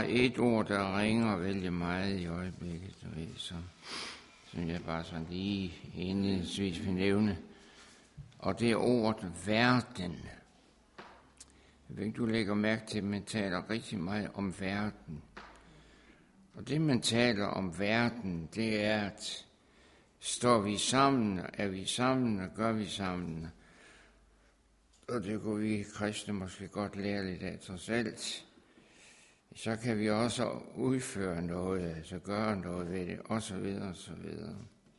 et ord, der ringer vældig meget i øjeblikket, som jeg bare sådan lige indledningsvis vil nævne. Og det er ordet verden. Jeg ved ikke, du lægger mærke til, at man taler rigtig meget om verden. Og det, man taler om verden, det er, at står vi sammen, er vi sammen, og gør vi sammen. Og det kunne vi kristne måske godt lære lidt af trods alt. Så kan vi også udføre noget, altså gøre noget ved det, og så videre, og så videre.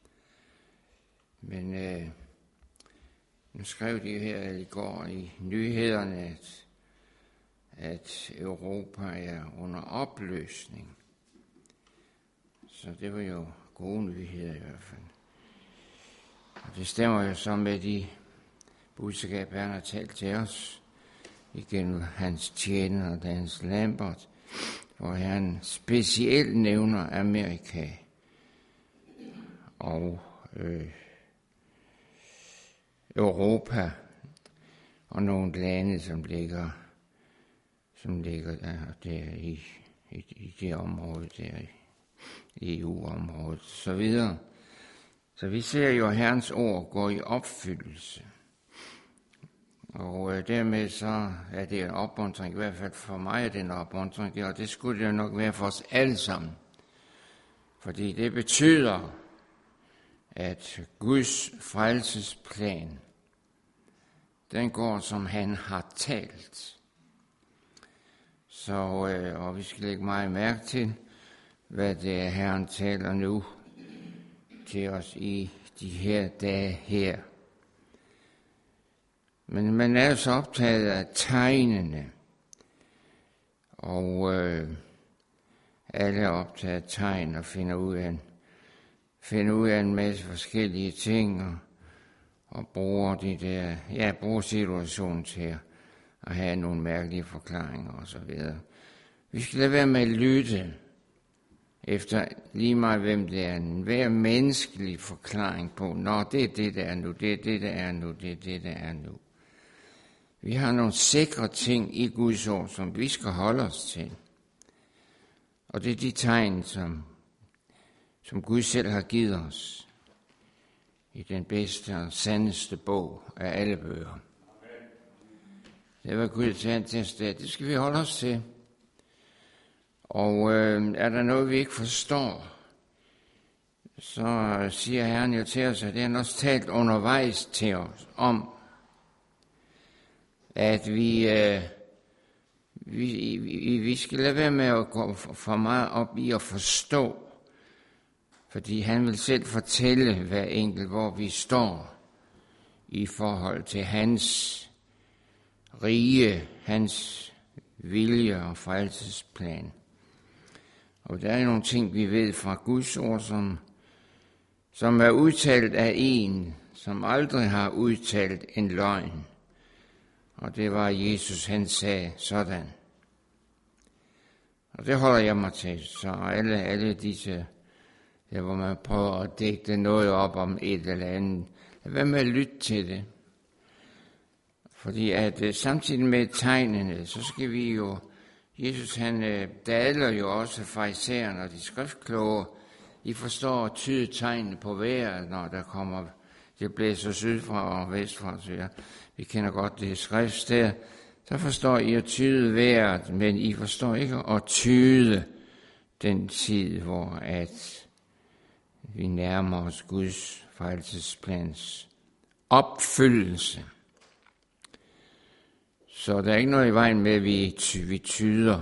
Men nu skrev de her i går i nyhederne, at Europa er under opløsning. Så det var jo gode nyheder i hvert fald. Og det stemmer jo så med de budskab, han har talt til os igennem hans tjener, Hans Lambert, hvor han specielt nævner Amerika og Europa og nogle lande, som ligger der i det område der, i EU-området, så videre. Så vi ser jo, at Herrens ord går i opfyldelse. Og dermed så er det en opmuntring, i hvert fald for mig er det en opmuntring, og det skulle det nok være for os alle sammen. Fordi det betyder, at Guds frelsesplan, den går, som han har talt. Så, og vi skal lægge meget mærke til, hvad det er, Herren taler nu til os i de her dage her. Men man er så optaget af tegnene, og alle er optaget af tegn og finder ud af en masse forskellige ting, og bruger situationen til at have nogle mærkelige forklaringer og så videre. Vi skal lade være med at lytte efter lige meget hvem det er, hver menneskelig forklaring på, når det er det, der er nu, det er det, der er nu, det er det, der er nu. Vi har nogle sikre ting i Guds ord, som vi skal holde os til. Og det er de tegn, som Gud selv har givet os i den bedste og sandeste bog af alle bøger. Det var Gud til os der. Det skal vi holde os til. Og er der noget, vi ikke forstår, så siger Herren jo til os, at det er han også talt undervejs til os om, at vi skal lade være med at gå for meget op i at forstå, fordi han vil selv fortælle hver enkelt, hvor vi står i forhold til hans rige, hans vilje og frelsesplan. Og der er nogle ting, vi ved fra Guds ord, som er udtalt af en, som aldrig har udtalt en løgn. Og det var Jesus, han sagde sådan. Og det holder jeg mig til. Så alle disse, der hvor man prøver at dække noget op om et eller andet, lad være med at lytte til det. Fordi at samtidig med tegnene, så skal vi jo, Jesus han daler jo også farisæerne og de skriftkloge. I forstår at tyde tegnene på vejret, når der kommer, det blæser sydfra og vestfra, så vi kender godt det skrift der. Så forstår I at tyde vejret, men I forstår ikke at tyde den tid, hvor at vi nærmer os Guds frelsesplans opfyldelse. Så der er ikke noget i vejen med, at vi tyder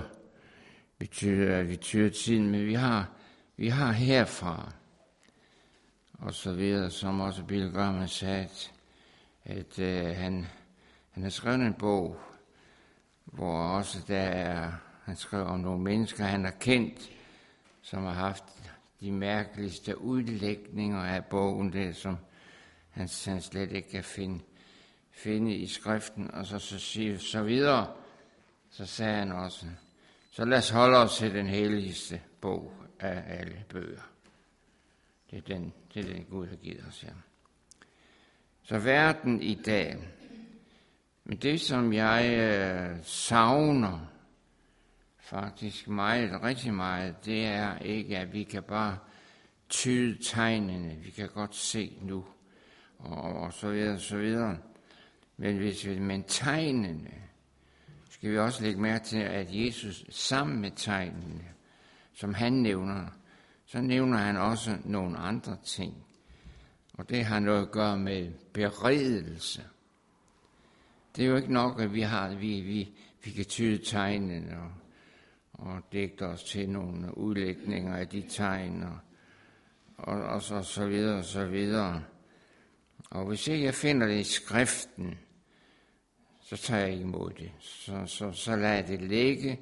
tiden, men vi har herfra, og så videre, som også Billy Graham sagde, at han har skrevet en bog, hvor også han skrev om nogle mennesker, han har kendt, som har haft de mærkeligste udlægninger af bogen, det som han slet ikke kan finde i skriften, og så videre, så sagde han også, så lad os holde os til den helligste bog af alle bøger. Det er den Gud har givet os her. Så verden i dag, men det som jeg savner faktisk rigtig meget, det er ikke, at vi kan bare tyde tegnene, vi kan godt se nu, og så videre, så videre. Men tegnene, skal vi også lægge mærke til, at Jesus sammen med tegnene, som han nævner, så nævner han også nogle andre ting. Og det har noget at gøre med beredelse. Det er jo ikke nok, at vi kan tyde tegnene og digte os til nogle udlægninger af de tegn, og så videre, og så videre. Og hvis ikke jeg finder det i skriften, så tager jeg ikke imod det. Så lader jeg det ligge.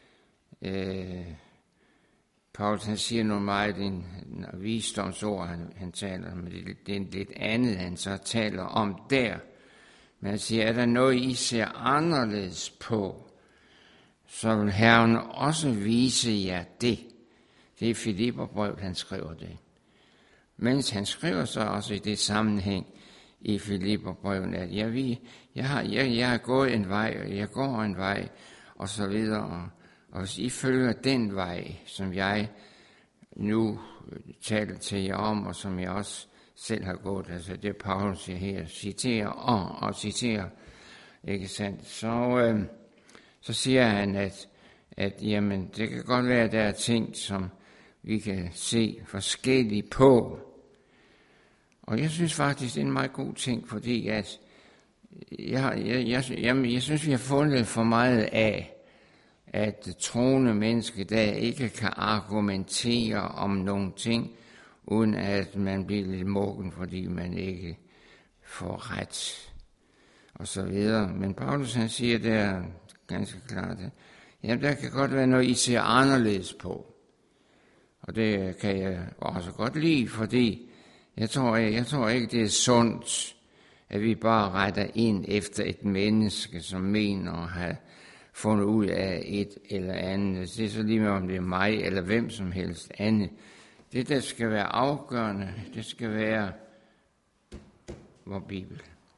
Paulus han siger noget meget en visdomsord, han taler om, det er lidt andet, han så taler om der. Men han siger, er der noget, I ser anderledes på, så vil Herren også vise jer det. Det er Filipperbrevet, han skriver det. Mens han skriver så også i det sammenhæng i Filipperbrevet, at jeg har gået en vej, og jeg går en vej, og så videre. Og hvis I følger den vej, som jeg nu taler til jer om, og som jeg også selv har gået, altså det Paulus siger her, citerer og citerer, ikke sandt, så siger han, at jamen, det kan godt være, at der er ting, som vi kan se forskelligt på. Og jeg synes faktisk, det er en meget god ting, fordi at jeg synes, vi har fundet for meget af, at troende mennesker der ikke kan argumentere om nogle ting, uden at man bliver lidt muggen, fordi man ikke får ret, og så videre. Men Paulus han siger der ganske klart, at jamen, der kan godt være noget, I ser anderledes på. Og det kan jeg også godt lide, fordi jeg tror ikke, det er sundt, at vi bare retter ind efter et menneske, som mener at have fundet ud af et eller andet. Det er så lige med, om det er mig eller hvem som helst andet. Det, der skal være afgørende, det skal være vor Bibel.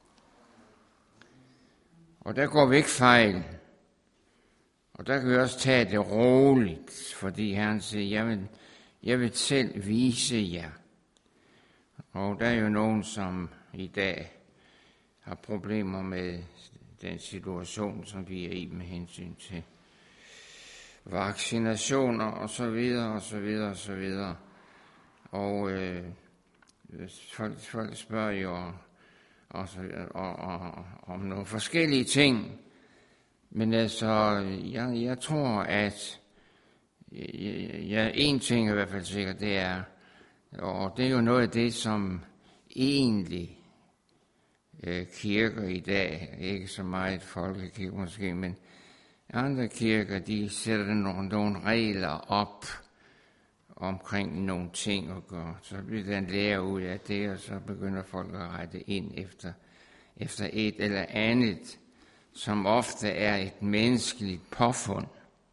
Og der går vi ikke fejl. Og der kan vi også tage det roligt, fordi Herren siger, jeg vil selv vise jer. Og der er jo nogen, som i dag har problemer med den situation, som vi er i med hensyn til vaccinationer og så videre, og så videre, og så videre. Og folk spørger jo også om nogle forskellige ting. Men altså, jeg tror, at en ting er i hvert fald sikkert, det er, og det er jo noget af det, som egentlig kirker i dag, ikke så meget folkekirke måske, men andre kirker, de sætter nogle regler op omkring nogle ting at gøre. Så bliver der en lære ud af det, og så begynder folk at rette ind efter et eller andet, som ofte er et menneskeligt påfund.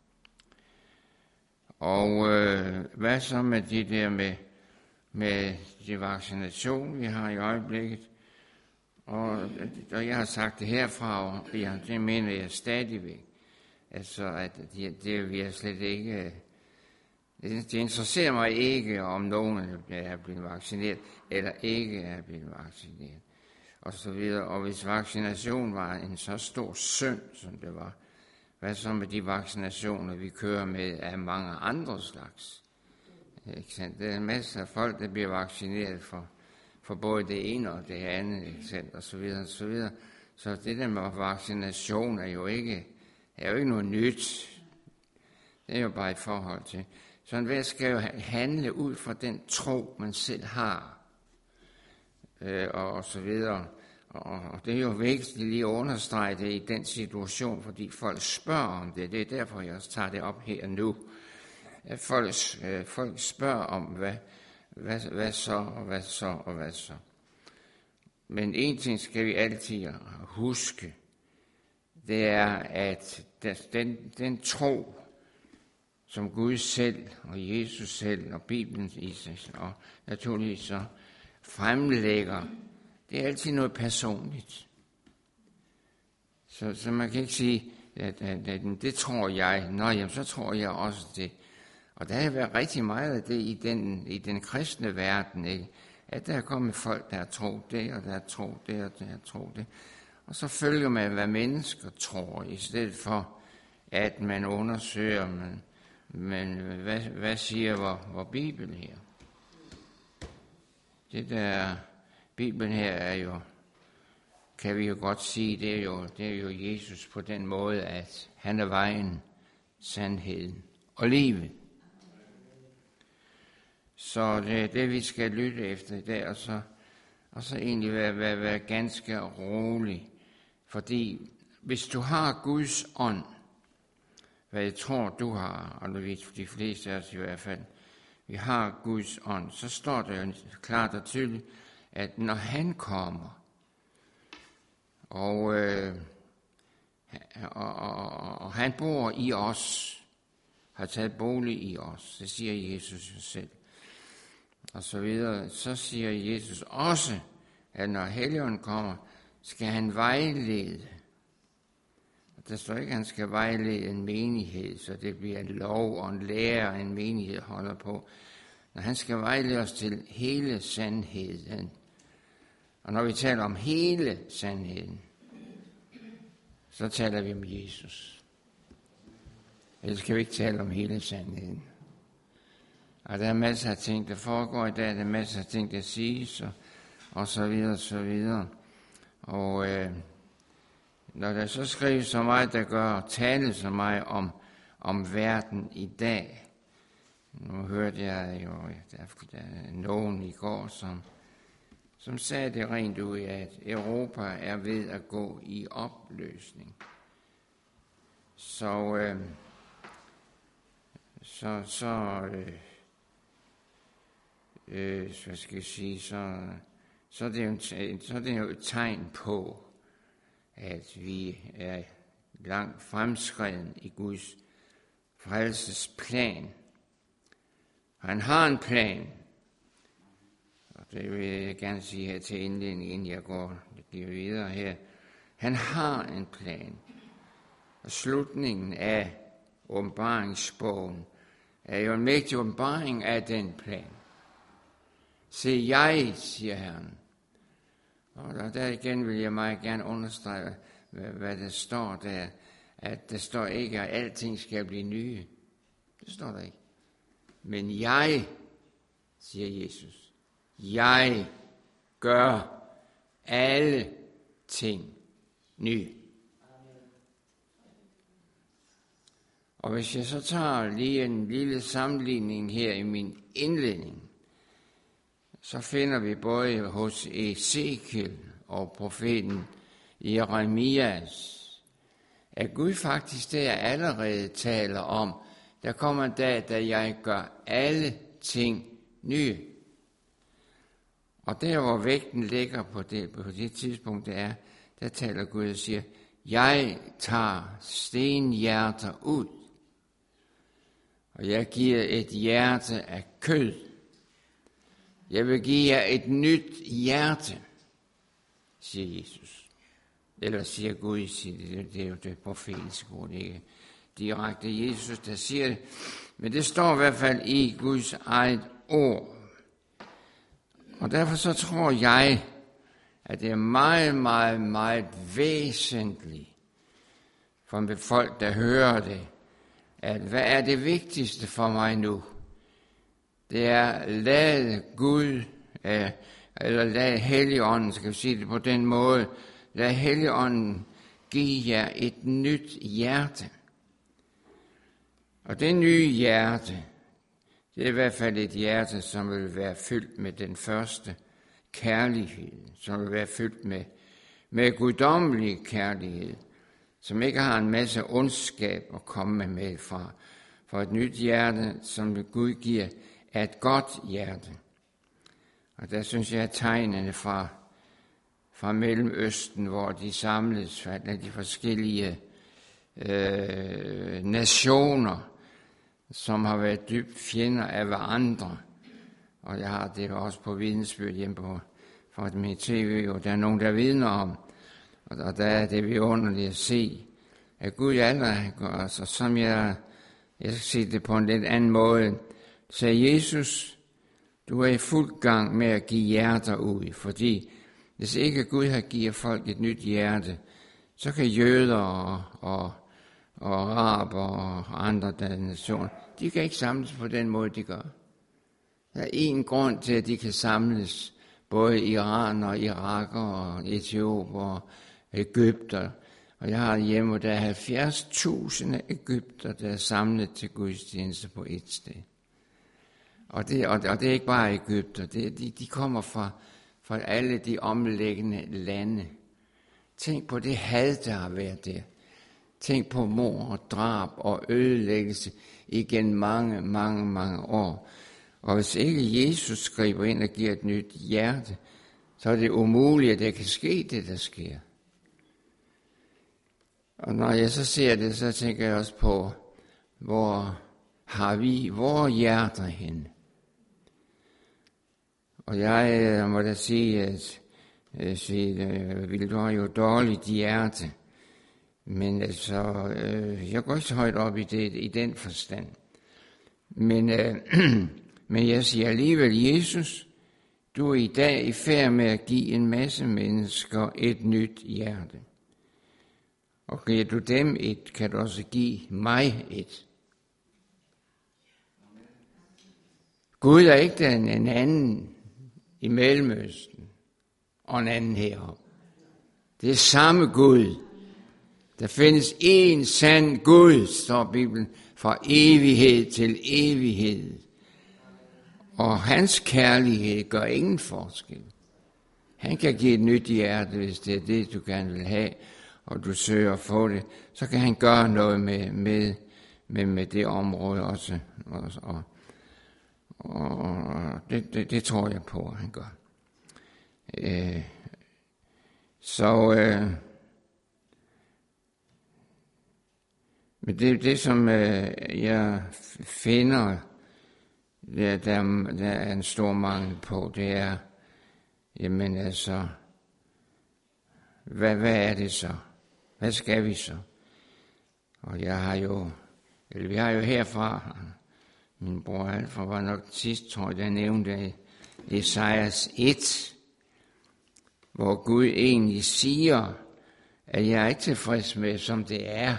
Og hvad så med det der med de vaccination, vi har i øjeblikket? Og jeg har sagt det herfra, og det mener jeg stadigvæk. Altså, at det vil jeg slet ikke. Det interesserer mig ikke, om nogen er blevet vaccineret, eller ikke er blevet vaccineret, og så videre. Og hvis vaccination var en så stor synd, som det var, hvad så med de vaccinationer, vi kører med af mange andre slags? Ikke sandt? Der er en masse af folk, der bliver vaccineret for både det ene og det andet, ikke sandt? Og så videre, og så videre. Så det der med vaccination er jo ikke noget nyt. Det er jo bare et forhold til. Så enhver skal jo handle ud fra den tro, man selv har, og så videre. Og det er jo vigtigt lige at understrege det i den situation, fordi folk spørger om det. Det er derfor, jeg også tager det op her nu. At folk spørger om, hvad så. Men en ting skal vi altid huske, det er, at den tro, som Gud selv og Jesus selv og Bibelen i sig, og naturligvis så fremlægger, det er altid noget personligt. Så man kan ikke sige, det tror jeg. Nå, jamen, så tror jeg også det. Og der har været rigtig meget af det i den kristne verden, ikke? At der er kommet folk, der har troet det, og der har troet det, og der har troet det. Og så følger man, hvad mennesker tror, i stedet for, at man undersøger, men hvad siger hvor Bibelen her? Det der Bibelen her er jo, kan vi jo godt sige, det er jo Jesus på den måde, at han er vejen, sandheden og livet. Så det er det, vi skal lytte efter i dag, og så egentlig være ganske rolig. Fordi hvis du har Guds ånd, hvad jeg tror, du har, og de fleste af os i hvert fald, vi har Guds ånd, så står det jo klart og tydeligt, at når han kommer, og han bor i os, har taget bolig i os, det siger Jesus jo selv, og så videre, så siger Jesus også, at når Helligånden kommer, skal han vejlede. Og der står ikke, at han skal vejlede en menighed, så det bliver en lov og en lære, en menighed holder på. Når han skal vejlede os til hele sandheden. Og når vi taler om hele sandheden, så taler vi om Jesus. Ellers kan vi ikke tale om hele sandheden. Og der er masser af ting, der foregår i dag, der er masser af ting, der siges, og så videre, og så videre. Og når der så skrives så meget, der gør tale så meget om verden i dag. Nu hørte jeg jo, der er nogen i går, som sagde det rent ud, at Europa er ved at gå i opløsning. Så hvad skal jeg sige, så er det jo et tegn på, at vi er langt fremskreden i Guds frelsesplan. Han har en plan, og det vil jeg gerne sige her til indledning, inden jeg går videre her. Han har en plan, og slutningen af åbenbaringsbogen er jo en mægtig åbenbaring af den plan. Se jeg, siger Herren. Og der igen vil jeg meget gerne understrege, hvad der står der. At der står ikke, at alting skal blive nye. Det står der ikke. Men jeg, siger Jesus, jeg gør alle ting nye. Og hvis jeg så tager lige en lille sammenligning her i min indledning, så finder vi både hos Ezekiel og profeten Jeremias, at Gud faktisk der allerede taler om, der kommer en dag, da jeg gør alle ting nye. Og der, hvor vægten ligger på det tidspunkt, der taler Gud og siger, jeg tager stenhjerter ud, og jeg giver et hjerte af kød. Jeg vil give jer et nyt hjerte, siger Jesus. Eller siger Gud, det er jo det profetiske ord, ikke direkte Jesus, der siger det. Men det står i hvert fald i Guds eget ord. Og derfor så tror jeg, at det er meget, meget, meget væsentligt for folk, der hører det, at hvad er det vigtigste for mig nu? Det er lad Gud, eller lad Helligånden, skal vi sige det på den måde, lad Helligånden give jer et nyt hjerte. Og det nye hjerte, det er i hvert fald et hjerte, som vil være fyldt med den første kærlighed, som vil være fyldt med guddommelig kærlighed, som ikke har en masse ondskab at komme med fra. For et nyt hjerte, som Gud giver, er et godt hjerte. Og der synes jeg, at tegnene fra Mellemøsten, hvor de samledes af de forskellige nationer, som har været dybt fjender af hverandre. Og jeg har det også på vidensbyrd hjemme fra mit tv, og der er nogen, der vidner om. Og der er det vidunderligt at se, at Gud allerede gør os. Og som jeg skal sige det på en lidt anden måde, sagde Jesus, du er i fuld gang med at give hjerter ud, fordi hvis ikke Gud har givet folk et nyt hjerte, så kan jøder og araber og andre nationer, de kan ikke samles på den måde, de gør. Der er en grund til, at de kan samles, både Iran og Irak og Etiopien og Egypter. Og jeg har hjemme, der er 70.000 egypter, der er samlet til gudstjeneste på et sted. Og det er ikke bare egypter, de kommer fra alle de omliggende lande. Tænk på det had, der har været der. Tænk på mord og drab og ødelæggelse igen mange år. Og hvis ikke Jesus griber ind og giver et nyt hjerte, så er det umuligt, at det kan ske, det der sker. Og når jeg så ser det, så tænker jeg også på, hvor har vi vores hjerter hen? Og jeg må da sige, at du har jo dårligt hjerte. Men altså, jeg går ikke så højt op i den forstand. Men jeg siger alligevel, Jesus, du er i dag i færd med at give en masse mennesker et nyt hjerte. Og giver du dem et, kan du også give mig et. Gud er ikke en anden i Mellemøsten og en anden heroppe. Det er samme Gud. Der findes en sand Gud, står Bibelen, fra evighed til evighed. Og hans kærlighed gør ingen forskel. Han kan give et nyt hjerte, hvis det er det, du gerne vil have, og du søger at få det. Så kan han gøre noget med det område også. Og det tror jeg på, at han gør. Men det som jeg finder, der er en stor mangel på, det er, jamen altså, hvad er det så? Hvad skal vi så? Og vi har jo herfra, min bror Alfa var nok sidst, tror jeg, der nævnte Esajas 1, hvor Gud egentlig siger, at jeg er ikke tilfreds med, som det er.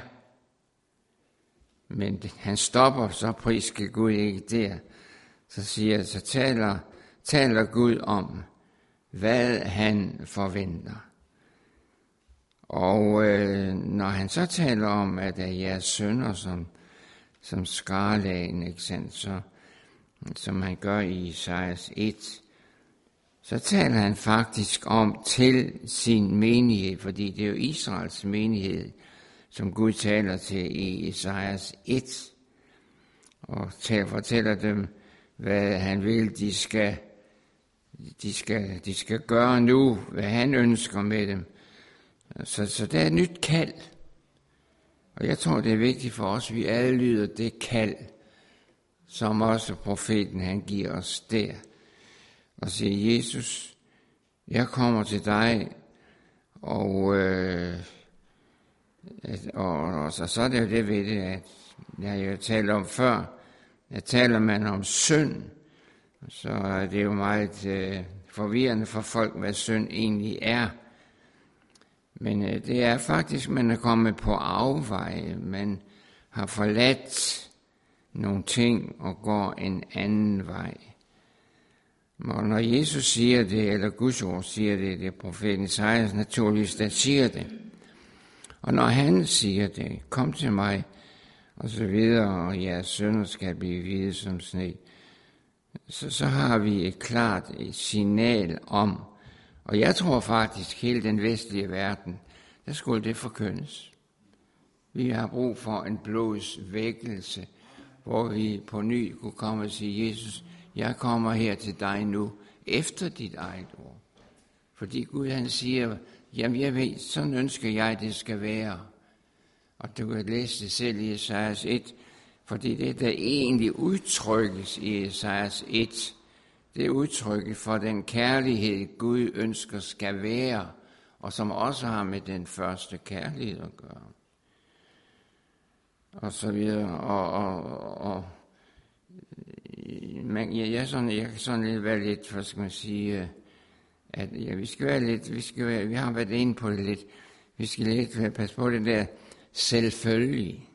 Men han stopper, så prisker Gud ikke der. Så taler Gud om, hvad han forventer. Og når han så taler om, at det er jeres sønner som skarlagen, ikke sandt, så, som han gør i Esajas 1, så taler han faktisk om til sin menighed, fordi det er jo Israels menighed, som Gud taler til i Esajas 1, og fortæller dem, hvad han vil, de skal gøre nu, hvad han ønsker med dem. Så der er et nyt kald. Og jeg tror, det er vigtigt for os, at vi alle lyder det kald, som også profeten han giver os der. Og siger, Jesus, jeg kommer til dig, og så er det jo det ved det, at jeg jo talte om før, at taler man om synd, så er det jo meget forvirrende for folk, hvad synd egentlig er. Men det er faktisk, man er kommet på afveje, man har forladt nogle ting og går en anden vej. Og når Jesus siger det, eller Guds ord siger det, det er profeten Esajas naturligvis, der siger det. Og når han siger det, kom til mig, og så videre, og jeres sønner skal blive hvide som sne, så har vi et klart signal om, og jeg tror faktisk, hele den vestlige verden, der skulle det forkyndes. Vi har brug for en blodsvækkelse, hvor vi på ny kunne komme og sige, Jesus, jeg kommer her til dig nu, efter dit eget ord. Fordi Gud han siger, jamen jeg ved, sådan ønsker jeg, det skal være. Og du kan læse det selv i Esajas 1, fordi det, der egentlig udtrykkes i Esajas 1, det er udtrykket for den kærlighed, Gud ønsker skal være, og som også har med den første kærlighed at gøre. og så videre, men jeg kan sådan lidt være lidt, hvad skal man sige, at ja, vi har været inde på det lidt, vi skal lidt passe på det der selvfølge.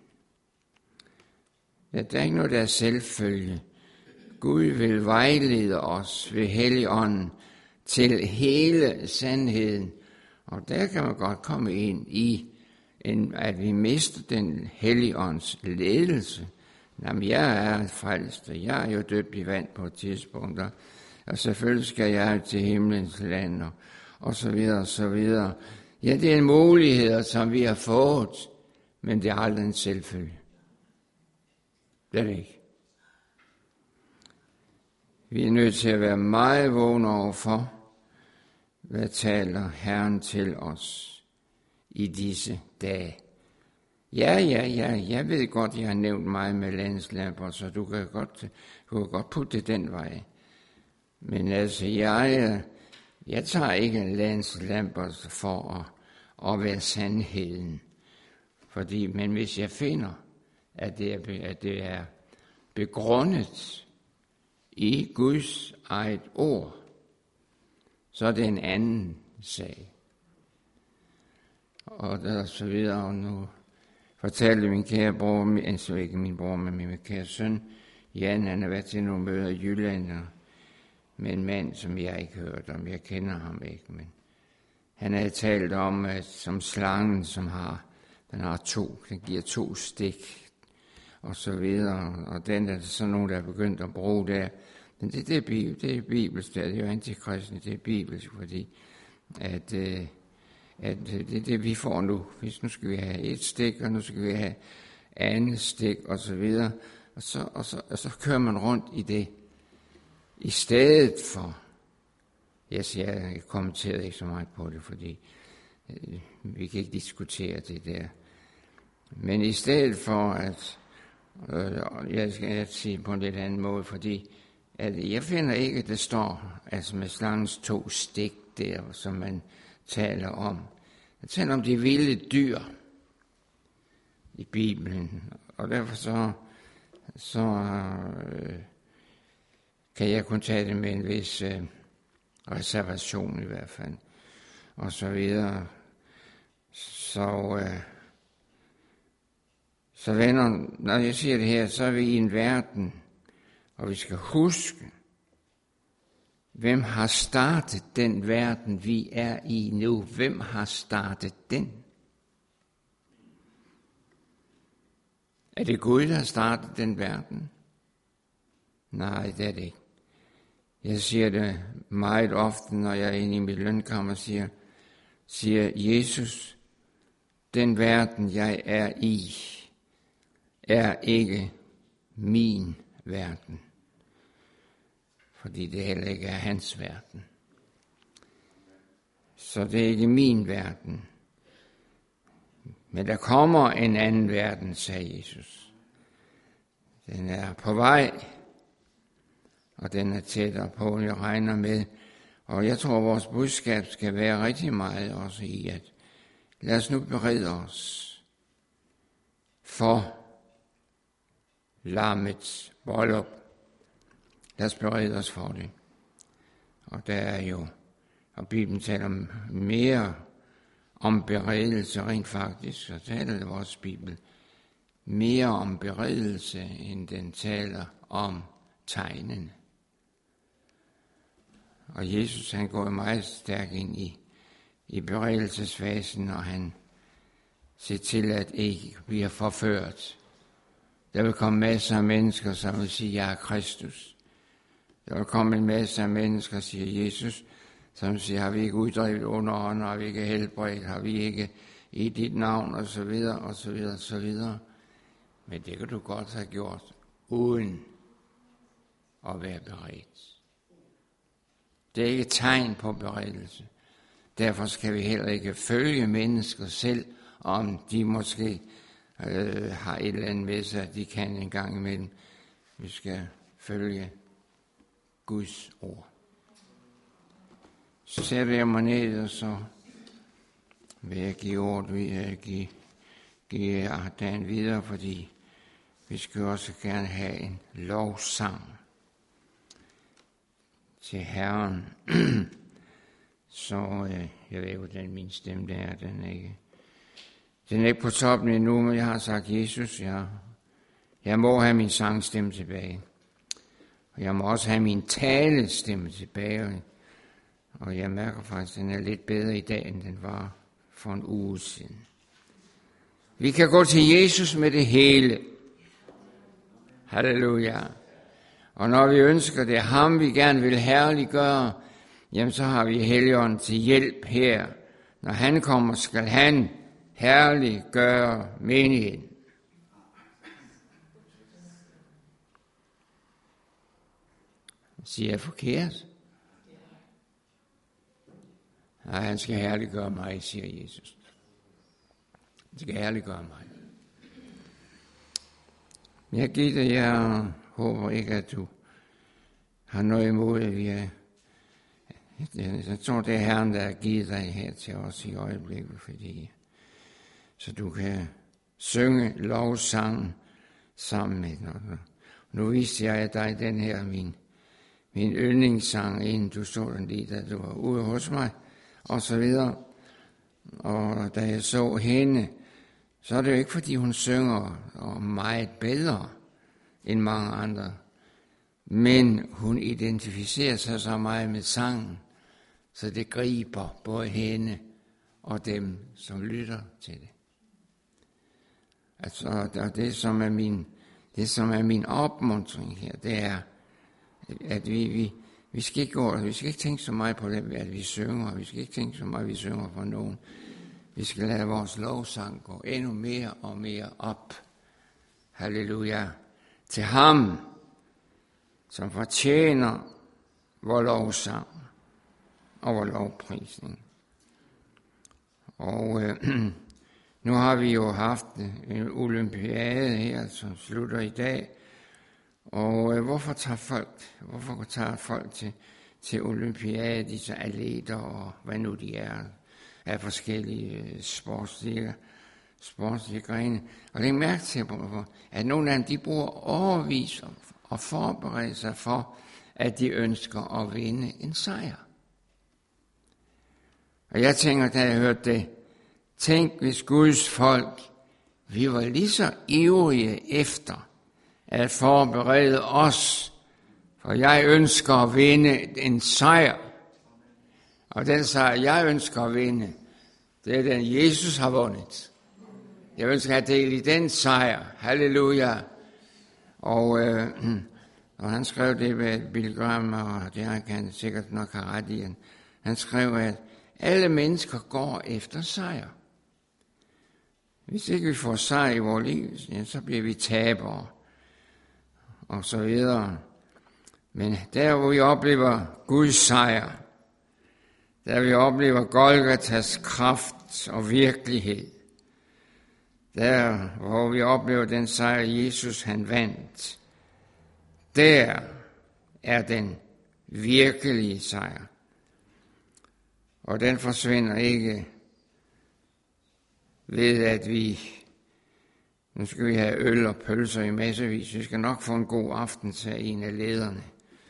Ja, der er ikke noget, der er selvfølge. Gud vil vejlede os ved Helligånden til hele sandheden, og der kan man godt komme ind i, at vi mister den Helligånds ledelse. Jamen, jeg er frelst, og jeg er jo døbt i vand på et tidspunkt, og selvfølgelig skal jeg til himlens land, og så videre, og så videre. Ja, det er en mulighed, som vi har fået, men det er aldrig en selvfølge. Det er det ikke. Vi er nødt til at være meget vågne overfor, hvad taler Herren til os i disse dage. Ja, jeg ved godt, jeg har nævnt meget med landslamper, så du kan godt putte det den vej. Men altså, jeg tager ikke landslamper for at være sandheden. Men hvis jeg finder, at det er begrundet i Guds eget ord, så er det en anden sag. Og så videre, og nu fortalte min kære bror, altså ikke min bror, men min kære søn, Jan, han har været til nogle møder i Jylland, med en mand, som jeg ikke hørte om, jeg kender ham ikke, men han havde talt om, at som slangen, den giver 2 stik, og så videre, og den er så nogen, der er begyndt at bruge der. Men det er bibelsk, det er jo antikristne, det er bibelsk, fordi at det er det, vi får nu. Hvis nu skal vi have 1 stik, og nu skal vi have andet stik, og så videre, og så kører man rundt i det, i stedet for, jeg kommenterede ikke så meget på det, fordi vi kan ikke diskutere det der, men i stedet for, at jeg skal sige på en lidt anden måde, fordi at jeg finder ikke, at det står altså med slangens 2 stik der, som man taler om. Jeg taler om de vilde dyr i Bibelen, og derfor så kan jeg kun tage det med en vis reservation i hvert fald, og så videre. Så venner, når jeg siger det her, så er vi i en verden, og vi skal huske, hvem har startet den verden, vi er i nu? Hvem har startet den? Er det Gud, der har startet den verden? Nej, det er det ikke. Jeg siger det meget ofte, når jeg er inde i mit lønkammer, siger Jesus, den verden, jeg er i, er ikke min verden. Fordi det heller ikke er hans verden. Så det er ikke min verden. Men der kommer en anden verden, sagde Jesus. Den er på vej, og den er tættere på, jeg regner med. Og jeg tror, vores budskab skal være rigtig meget også i, at lad os nu berede os for lammets bryllup. Lad os berede os for det. Og der er jo, og Bibelen taler mere om beredelse rent faktisk, så taler det vores Bibel mere om beredelse, end den taler om tegnene. Og Jesus, han går meget stærkt ind i beredelsesfasen, og han ser til, at ikke bliver forført. Der vil komme masser af mennesker, som vil sige, jeg er Kristus. Der vil komme en masse af mennesker, siger Jesus, som siger, har vi ikke uddrevet underånd, har vi ikke helbredt, har vi ikke i dit navn, og så videre, og så videre, og så videre. Men det kan du godt have gjort, uden at være beredt. Det er ikke et tegn på beredelse. Derfor skal vi heller ikke følge mennesker selv, om de måske har et eller andet med sig, de kan en gang imellem. Vi skal følge Guds ord. Så sætter jeg mig ned, og så vil jeg give give dagen videre, fordi vi skal også gerne have en lovsang til Herren. Så jeg ved jo, hvordan min stemme der er. Den er ikke på toppen endnu, men jeg har sagt, Jesus, jeg må have min sangstemme tilbage. Og jeg må også have min talestemme tilbage. Og jeg mærker faktisk, at den er lidt bedre i dag, end den var for en uge siden. Vi kan gå til Jesus med det hele. Halleluja. Og når vi ønsker det ham, vi gerne vil herliggøre, jamen så har vi Helligånden til hjælp her. Når han kommer, skal han herliggøre menigheden. Siger jeg forkert? Nej, han skal herliggøre mig, siger Jesus. Han skal herliggøre mig. Jeg giver dig, jeg håber ikke, at du har noget imod, at jeg tror, det er Herren, der har givet dig her til os i øjeblikket, fordi så du kan synge lovsangen sammen med den. Nu viste jeg dig den her, min yndlingssang, inden du så den lige, da du var ude hos mig, og så videre. Og da jeg så hende, så er det jo ikke, fordi hun synger og meget bedre end mange andre, men hun identificerer sig så meget med sangen, så det griber både hende og dem, som lytter til det. Altså, det som er min opmuntring her, det er, at vi skal ikke tænke så meget på det, at vi synger, vi skal ikke tænke så meget, at vi synger for nogen. Vi skal lade vores lovsang gå endnu mere og mere op. Halleluja. Til ham, som fortjener vor lovsang og vor lovprisning. Og nu har vi jo haft en olympiade her, som slutter i dag. Og hvorfor tager folk til olympiade, disse atleter og hvad nu de er, af forskellige sportslige grene. Og det er mærke til, at nogle af dem, de bruger overvis og forbereder sig for, at de ønsker at vinde en sejr. Og jeg tænker, da jeg hørte det, tænk hvis Guds folk, vi var lige så ivrige efter at forberede os, for jeg ønsker at vinde en sejr. Og den sejr, jeg ønsker at vinde, det er den, Jesus har vundet. Jeg ønsker at dele i den sejr. Halleluja. Og han skrev det ved Billy Graham, og det kan han sikkert nok have ret i. Han skrev, at alle mennesker går efter sejr. Hvis ikke vi får sejr i vores liv, så bliver vi tabere. Og så videre. Men der, hvor vi oplever Guds sejr, der vi oplever Golgatas kraft og virkelighed, der, hvor vi oplever den sejr, Jesus han vandt, der er den virkelige sejr. Og den forsvinder ikke ved, at nu skal vi have øl og pølser i massevis. Vi skal nok få en god aften, sagde en af lederne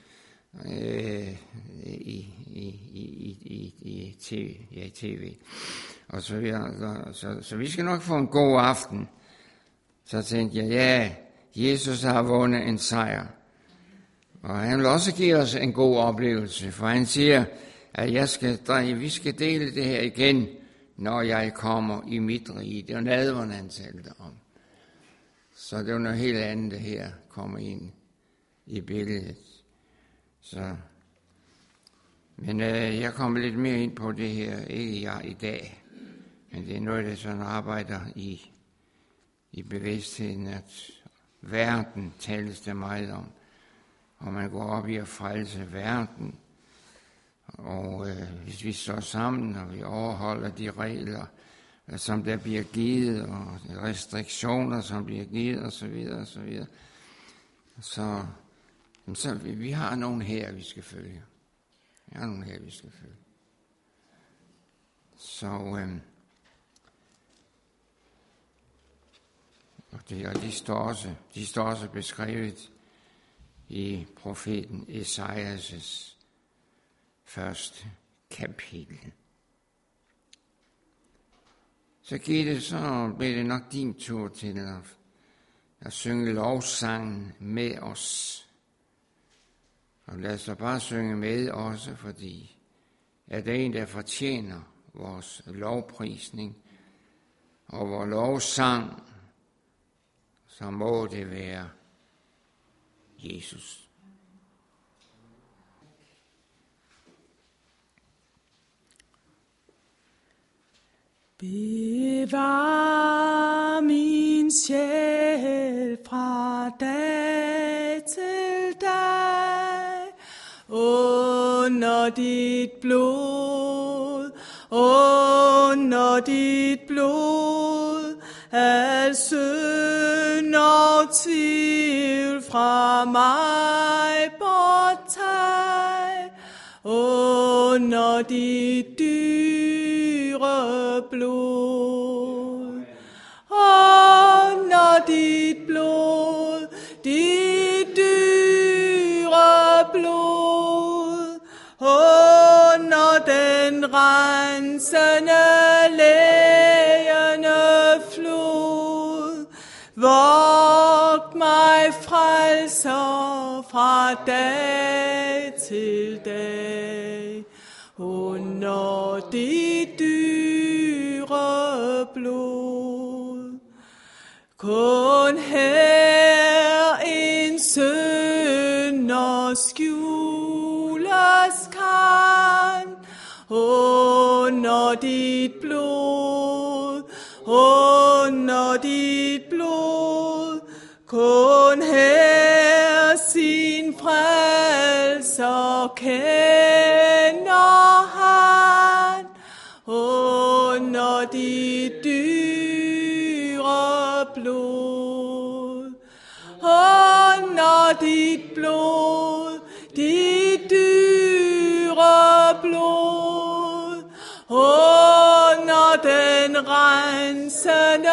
i tv. Og så videre. Så vi skal nok få en god aften. Så tænkte jeg, ja, Jesus har vundet en sejr. Og han vil også give os en god oplevelse, for han siger, at vi skal dele det her igen, når jeg kommer i mit rige. Det er jo nadveren, han talte om. Så det er jo noget helt andet, det her kommer ind i billedet. Men jeg kommer lidt mere ind på det her, ikke jeg i dag, men det er noget, der sådan arbejder i bevidstheden, at verden tales der meget om, og man går op i at frelse verden. Og hvis vi står sammen, og vi overholder de regler, som der bliver givet, og restriktioner, som bliver givet, osv., så vi har nogen her, vi skal følge. Og de står også beskrevet i profeten Esajas første kapitel. Så bliver det nok din tur til at synge lovsangen med os. Og lad os da bare synge med også, fordi er det en, der fortjener vores lovprisning og vores lovsang, så må det være Jesus. Bevar min sjæl fra dag til dag under dit blod, al synd og tvivl fra mig borttag, under dit dyre blod, under dit blod, dit dyre blod, under den rensende lægende flod, vogt mig frelser fra dag til dag, under dit dyre blod. Kun her en synder skjules kan, under dit blod, under dit blod. Kun her sin frelser kender han, under dit dyre blod, under dit blod, dit dyre blod, under den rensende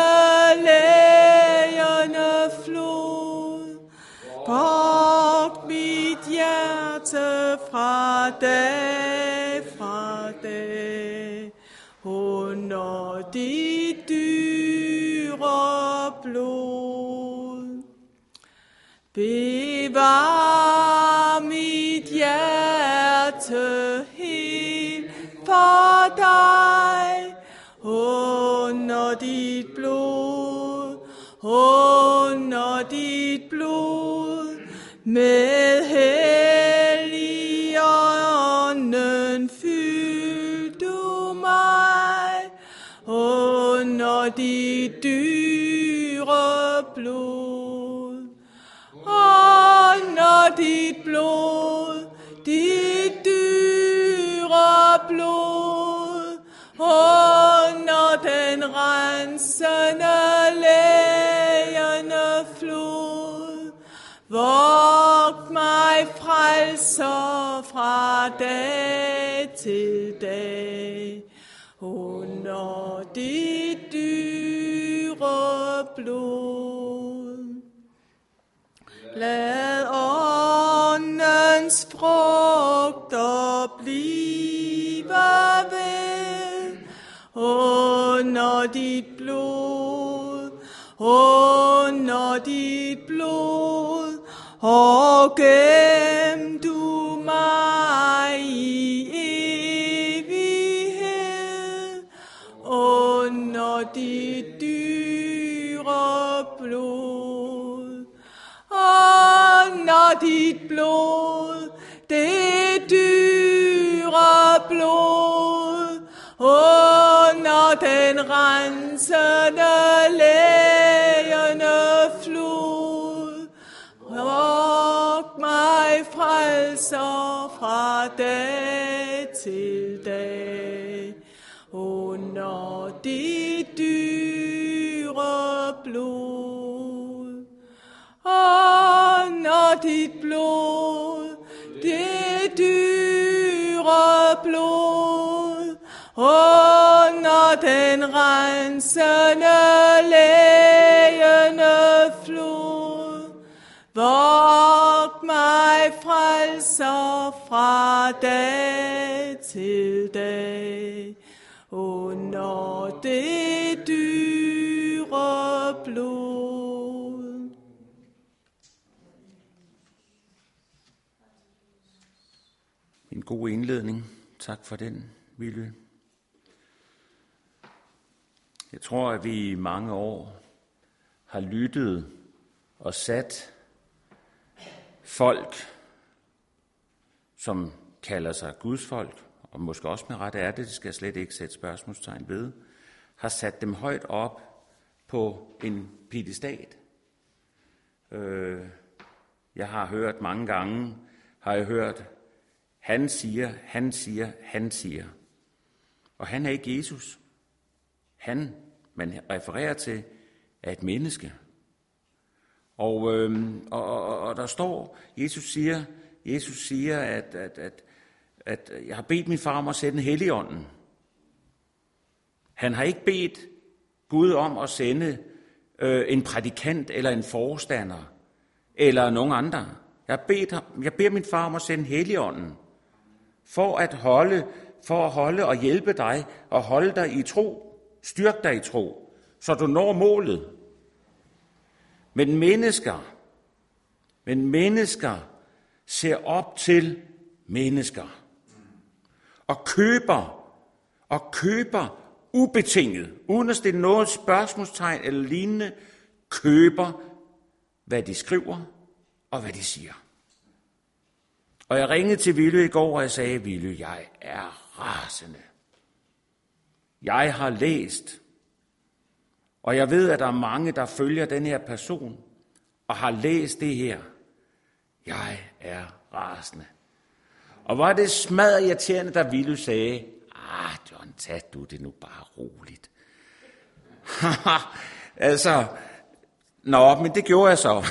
lægende flod. Vogt mit hjerte fra dag, under dit dyre blod. Bevar mit hjerte helt for dig, under dit blod, under dit blod. Med Helligånden fyld du mig, under dit dyre blod, under dit blod, dit dyre blod, under den rensende lægende flod. Vogt mig frelser fra dag til dag, under dit dyre blod. Lad åndens frugter blive ved, under dit blod, under dit blod. Og gem du mig i evighed, under dit dyre blod, under dit blod, det dyre blod, under den rensende lægende flod. Vogt mig frelser fra dag til dag, under dit dyre blod, under dit blod, det dyre blod, under den rensende lægende Vog mig, frelser, fra dag til dag, under det dyre blod. En god indledning. Tak for den, Willy. Jeg tror, at vi i mange år har lyttet og sat folk, som kalder sig Guds folk, og måske også med ret er det skal jeg slet ikke sætte spørgsmålstegn ved, har sat dem højt op på en piedestat. Jeg har hørt mange gange, han siger, han siger, han siger. Og han er ikke Jesus. Han, man refererer til, er et menneske. Og der står, Jesus siger, at jeg har bedt min far om at sende Helligånden. Han har ikke bedt Gud om at sende en prædikant eller en forstander eller nogen andre. Jeg beder min far om at sende Helligånden for at holde og hjælpe dig og holde dig i tro, styrke dig i tro, så du når målet. Men mennesker ser op til mennesker og køber ubetinget, uden at stille noget spørgsmålstegn eller lignende, køber, hvad de skriver og hvad de siger. Og jeg ringede til Willy i går, og jeg sagde, Willy, jeg er rasende. Jeg har læst, og jeg ved, at der er mange, der følger den her person, og har læst det her. Jeg er rasende. Og var det smadret irriterende, da Willy sagde, John, tag du det nu bare roligt. Men det gjorde jeg så.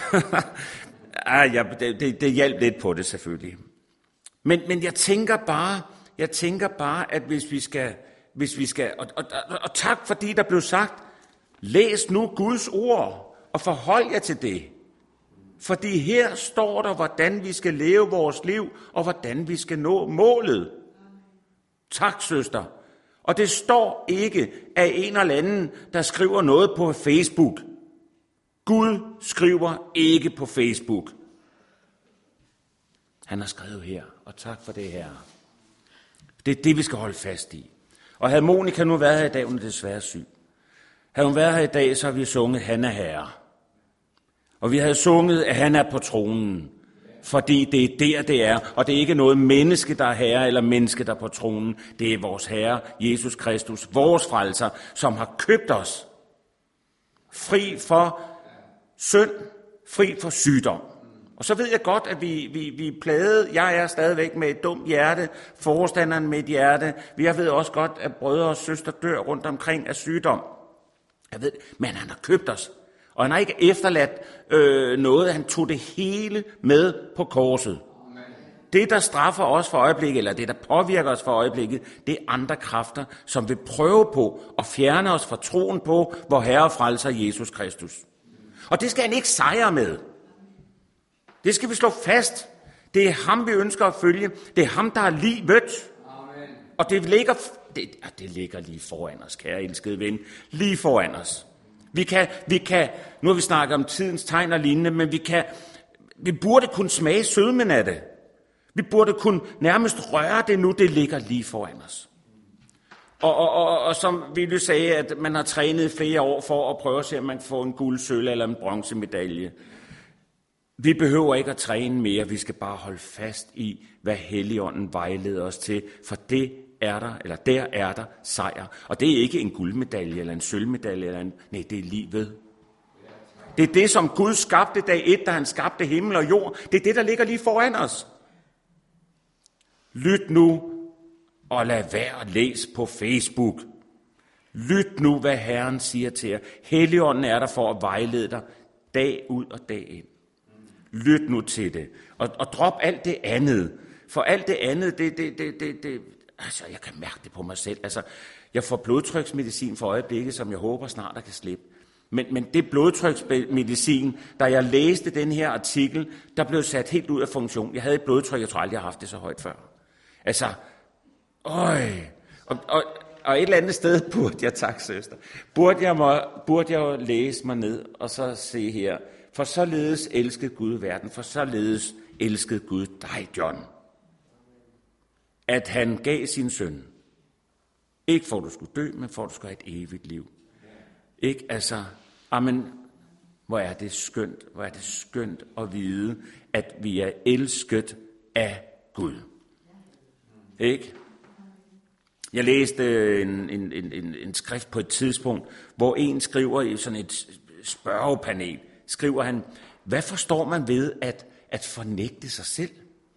Det hjalp lidt på det selvfølgelig. Men jeg tænker bare, at hvis vi skal, og tak fordi der blev sagt, læs nu Guds ord og forhold jer til det. Fordi her står der, hvordan vi skal leve vores liv, og hvordan vi skal nå målet. Tak, søster. Og det står ikke af en eller anden, der skriver noget på Facebook. Gud skriver ikke på Facebook. Han har skrevet her, og tak for det her. Det er det, vi skal holde fast i. Og havde Monika nu været her i dag, hun er desværre syg. Havde hun været her i dag, så har vi sunget, han er herre. Og vi havde sunget, at han er på tronen. Fordi det er der, det er. Og det er ikke noget menneske, der er herre, eller menneske, der er på tronen. Det er vores Herre, Jesus Kristus, vores frelser, som har købt os. Fri for synd, fri for sygdom. Og så ved jeg godt, at vi er plaget. Jeg er stadigvæk med et dumt hjerte, forstanderen med et hjerte. Jeg ved også godt, at brødre og søstre dør rundt omkring af sygdom. Jeg ved, men han har købt os. Og han har ikke efterladt noget. Han tog det hele med på korset. Amen. Det, der straffer os for øjeblikket, eller det, der påvirker os for øjeblikket, det er andre kræfter, som vil prøve på at fjerne os fra troen på, hvor Herre og frelser Jesus Kristus. Og det skal han ikke sejre med. Det skal vi slå fast. Det er ham, vi ønsker at følge. Det er ham, der har livet. Amen. Og det ligger lige foran os, kære elskede ven. Lige foran os. Vi kan, nu har vi snakket om tidens tegn og lignende, men vi burde kunne smage sødmen af det. Vi burde kunne nærmest røre det nu, det ligger lige foran os. Og som Willy sagde, at man har trænet flere år for at prøve at se, om man får en guld, sølv eller en bronzemedalje. Vi behøver ikke at træne mere, vi skal bare holde fast i, hvad Helligånden vejleder os til, for der er der sejr. Og det er ikke en guldmedalje eller en sølvmedalje, nej, det er livet. Det er det, som Gud skabte dag 1, da han skabte himmel og jord. Det er det, der ligger lige foran os. Lyt nu og lad være at læse på Facebook. Lyt nu, hvad Herren siger til jer. Helligånden er der for at vejlede dig dag ud og dag ind. Lyt nu til det. Og drop alt det andet. For alt det andet, altså, jeg kan mærke det på mig selv. Altså, jeg får blodtryksmedicin for øjeblikket, som jeg håber snart, der kan slippe. Men det blodtryksmedicin, da jeg læste den her artikel, der blev sat helt ud af funktion. Jeg havde et blodtryk, jeg tror aldrig, jeg har haft det så højt før. Altså, og et eller andet sted burde jeg, tak søster, burde jeg læse mig ned og så se her. For således elskede Gud verden, for således elskede Gud dig, John. At han gav sin søn. Ikke for at du skulle dø, men for at du skulle have et evigt liv. Ikke? Altså, amen, hvor er det skønt at vide, at vi er elsket af Gud. Ikke? Jeg læste en skrift på et tidspunkt, hvor en skriver i sådan et spørgepanel, skriver han, hvad forstår man ved at fornægte sig selv?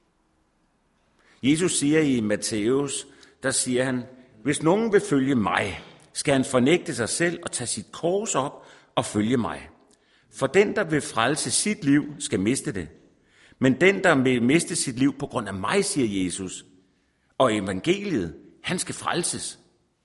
Jesus siger i Matthæus, der siger han, hvis nogen vil følge mig, skal han fornægte sig selv og tage sit kors op og følge mig. For den, der vil frelse sit liv, skal miste det. Men den, der vil miste sit liv på grund af mig, siger Jesus, og evangeliet, han skal frelses.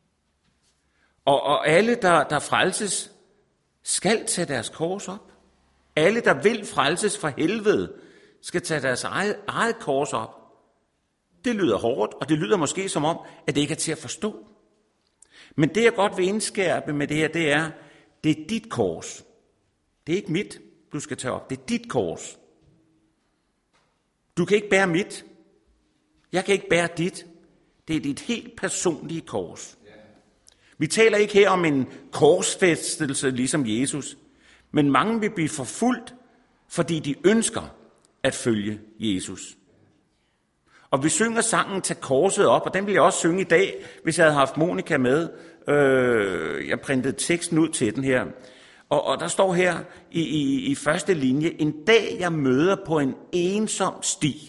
Og alle, der frelses, skal tage deres kors op. Alle, der vil frelses fra helvede, skal tage deres eget kors op. Det lyder hårdt, og det lyder måske som om, at det ikke er til at forstå. Men det, jeg godt vil indskærpe med det her, det er dit kors. Det er ikke mit, du skal tage op. Det er dit kors. Du kan ikke bære mit. Jeg kan ikke bære dit. Det er dit helt personlige kors. Vi taler ikke her om en korsfæstelse ligesom Jesus, men mange vil blive forfulgt, fordi de ønsker at følge Jesus. Og vi synger sangen Tag korset op, og den vil jeg også synge i dag, hvis jeg havde haft Monika med. Jeg printede teksten ud til den her. Og der står her i første linje, en dag jeg møder på en ensom sti.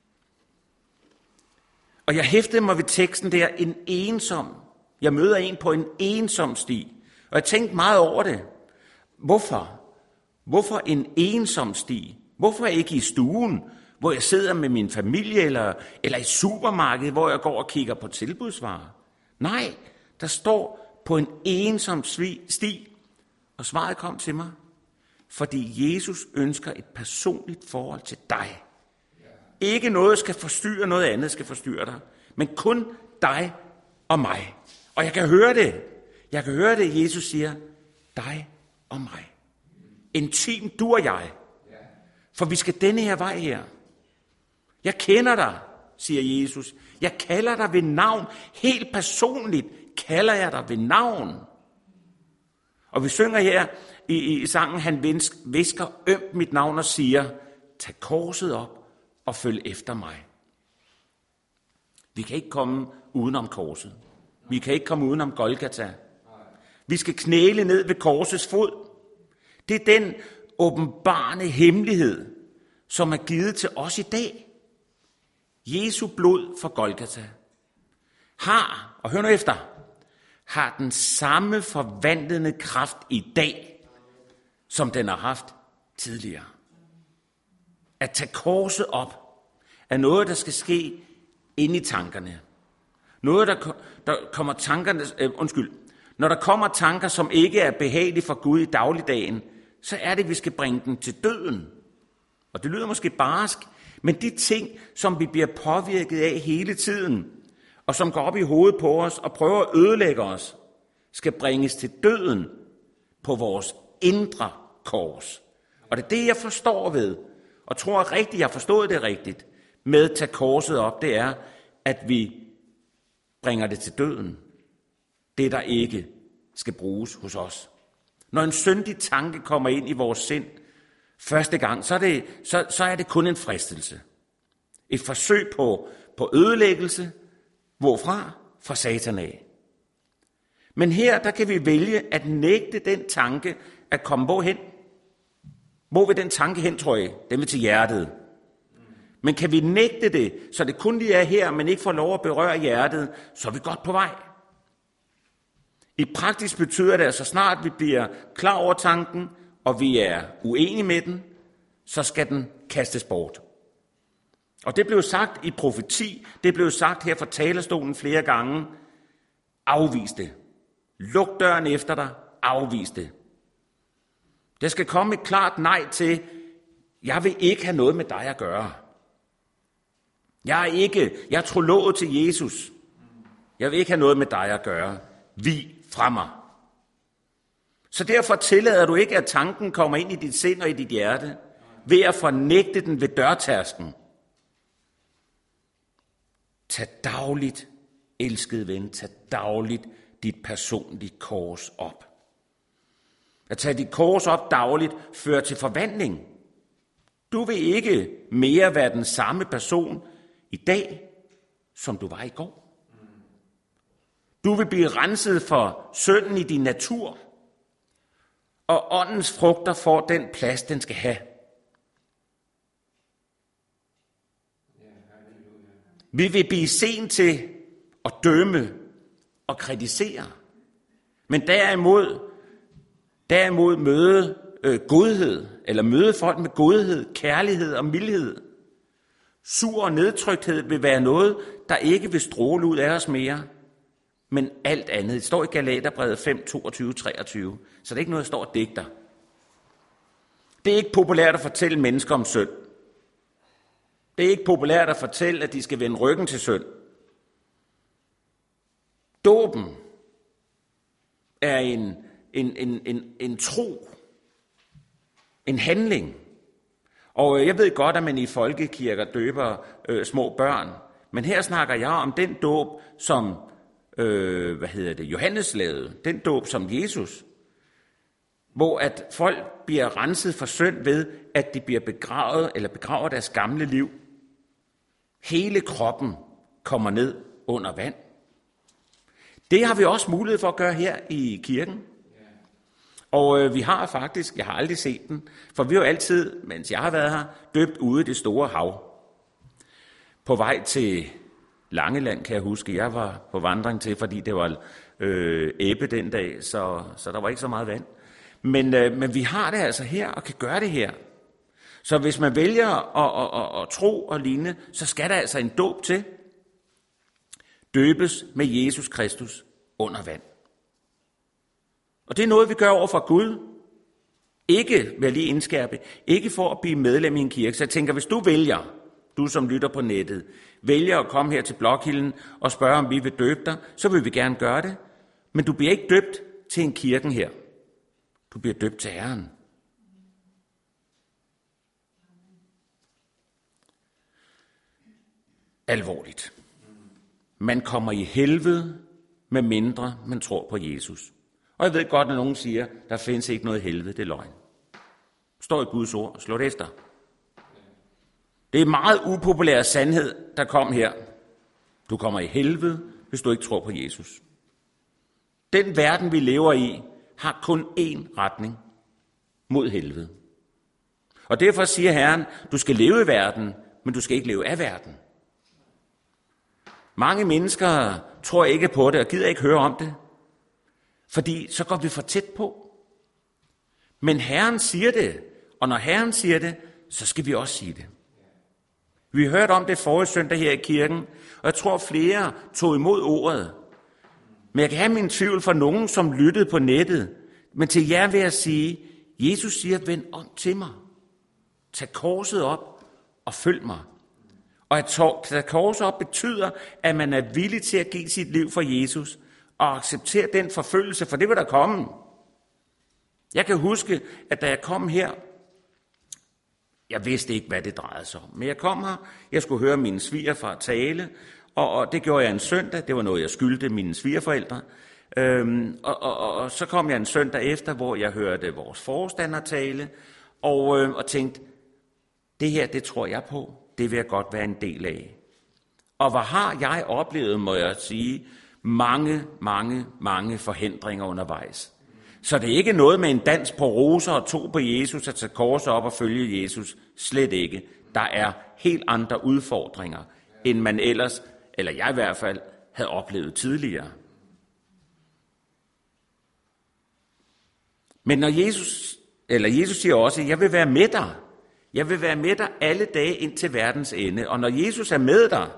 Og jeg hæftede mig ved teksten der, en ensom. Jeg møder en på en ensom sti. Og jeg tænkte meget over det. Hvorfor? Hvorfor en ensom sti? Hvorfor ikke i stuen, hvor jeg sidder med min familie, eller i supermarkedet, hvor jeg går og kigger på tilbudsvarer? Nej, der står på en ensom sti, og svaret kom til mig, fordi Jesus ønsker et personligt forhold til dig. Ikke noget skal forstyrre, noget andet skal forstyrre dig, men kun dig og mig. Og jeg kan høre det. Jeg kan høre det, Jesus siger, dig og mig. Intim du og jeg. For vi skal denne her vej her. Jeg kender dig, siger Jesus. Jeg kalder dig ved navn. Helt personligt kalder jeg dig ved navn. Og vi synger her i sangen, han visker ømt mit navn og siger, tag korset op og følg efter mig. Vi kan ikke komme udenom korset. Vi kan ikke komme udenom Golgata. Vi skal knæle ned ved korsets fod. Det er den åbenbarende hemmelighed, som er givet til os i dag. Jesu blod for Golgata har, og hør nu efter, har den samme forvandlende kraft i dag, som den har haft tidligere. At tage korset op er noget, der skal ske inde i tankerne. Noget, der kommer tankerne, når der kommer tanker, som ikke er behagelige for Gud i dagligdagen, så er det, at vi skal bringe dem til døden. Og det lyder måske barsk, men de ting, som vi bliver påvirket af hele tiden, og som går op i hovedet på os og prøver at ødelægge os, skal bringes til døden på vores indre kors. Og det er det, jeg forstår ved, og tror rigtigt, jeg forstod det rigtigt, med at tage korset op, det er, at vi bringer det til døden. Det, der ikke skal bruges hos os. Når en syndig tanke kommer ind i vores sind første gang, så er det kun en fristelse. Et forsøg på ødelæggelse. Hvorfra? Fra Satan af. Men her, der kan vi vælge at nægte den tanke at komme hvorhen. Hvor vil den tanke hen, tror jeg? Den vil til hjertet. Men kan vi nægte det, så det kun lige er her, men ikke får lov at berøre hjertet, så er vi godt på vej. I praktisk betyder det, at så snart vi bliver klar over tanken, og vi er uenige med den, så skal den kastes bort. Og det blev sagt i profeti, det blev sagt her fra talerstolen flere gange. Afvis det. Luk døren efter dig, afvis det. Der skal komme et klart nej til, jeg vil ikke have noget med dig at gøre. Jeg er trolovet til Jesus. Jeg vil ikke have noget med dig at gøre. Vi fra mig. Så derfor tillader du ikke, at tanken kommer ind i dit sind og i dit hjerte, ved at fornægte den ved dørtærsken. Tag dagligt, elskede ven, tag dagligt dit personlige kors op. At tage dit kors op dagligt fører til forvandling. Du vil ikke mere være den samme person i dag, som du var i går. Du vil blive renset for synden i din natur, og åndens frugter får den plads, den skal have. Vi vil blive sent til at dømme og kritisere, men derimod møde godhed, eller møde folk med godhed, kærlighed og mildhed. Sur og nedtrykthed vil være noget, der ikke vil stråle ud af os mere, men alt andet. Det står i Galaterbrevet 5, 22, 23, så det er ikke noget, der står og digter. Det er ikke populært at fortælle mennesker om synd. Det er ikke populært at fortælle, at de skal vende ryggen til synd. Dåben er en tro, en handling. Og jeg ved godt, at man i folkekirker døber små børn, men her snakker jeg om den dåb, som Johannes lavede, den dåb som Jesus, hvor at folk bliver renset for synd ved, at de bliver begravet eller begraver deres gamle liv. Hele kroppen kommer ned under vand. Det har vi også mulighed for at gøre her i kirken. Og vi har faktisk, jeg har aldrig set den, for vi har jo altid, mens jeg har været her, døbt ude i det store hav. På vej til Langeland, kan jeg huske, jeg var på vandring til, fordi det var ebbe den dag, så der var ikke så meget vand. Men vi har det altså her, og kan gøre det her. Så hvis man vælger at tro og ligne, så skal der altså en dåb til. Døbes med Jesus Kristus under vand. Og det er noget, vi gør over for Gud. Ikke, vil jeg lige indskærpe, ikke for at blive medlem i en kirke. Så jeg tænker, hvis du vælger, du som lytter på nettet, vælger at komme her til Blokhilden og spørge, om vi vil døbe dig, så vil vi gerne gøre det. Men du bliver ikke døbt til en kirken her. Du bliver døbt til Herren. Alvorligt. Man kommer i helvede, med mindre man tror på Jesus. Og jeg ved godt, når nogen siger, der findes ikke noget helvede, det er løgn. Står i Guds ord, og slå det efter. Det er meget upopulær sandhed, der kom her. Du kommer i helvede, hvis du ikke tror på Jesus. Den verden, vi lever i, har kun én retning, mod helvede. Og derfor siger Herren, du skal leve i verden, men du skal ikke leve af verden. Mange mennesker tror ikke på det, og gider ikke høre om det, fordi så går vi for tæt på. Men Herren siger det, og når Herren siger det, så skal vi også sige det. Vi har hørt om det forrige søndag her i kirken, og jeg tror flere tog imod ordet. Men jeg kan have min tvivl for nogen, som lyttede på nettet. Men til jer vil jeg sige, Jesus siger, vend om til mig. Tag korset op og følg mig. Og at tage korset op betyder, at man er villig til at give sit liv for Jesus og acceptere den forfølgelse, for det vil der komme. Jeg kan huske, at da jeg kom her, jeg vidste ikke, hvad det drejede sig om, men jeg kom her, jeg skulle høre mine svigerfar tale, og det gjorde jeg en søndag, det var noget, jeg skyldte mine svigerforældre, og så kom jeg en søndag efter, hvor jeg hørte vores forstander tale, og tænkte, det her, det tror jeg på, det vil jeg godt være en del af. Og hvad har jeg oplevet, må jeg sige, mange forhindringer undervejs. Så det er ikke noget med en dans på roser og tro på Jesus, at tage korset op og følge Jesus. Slet ikke. Der er helt andre udfordringer, end man ellers, eller jeg i hvert fald, havde oplevet tidligere. Men når Jesus siger også, jeg vil være med dig. Jeg vil være med dig alle dage ind til verdens ende. Og når Jesus er med dig,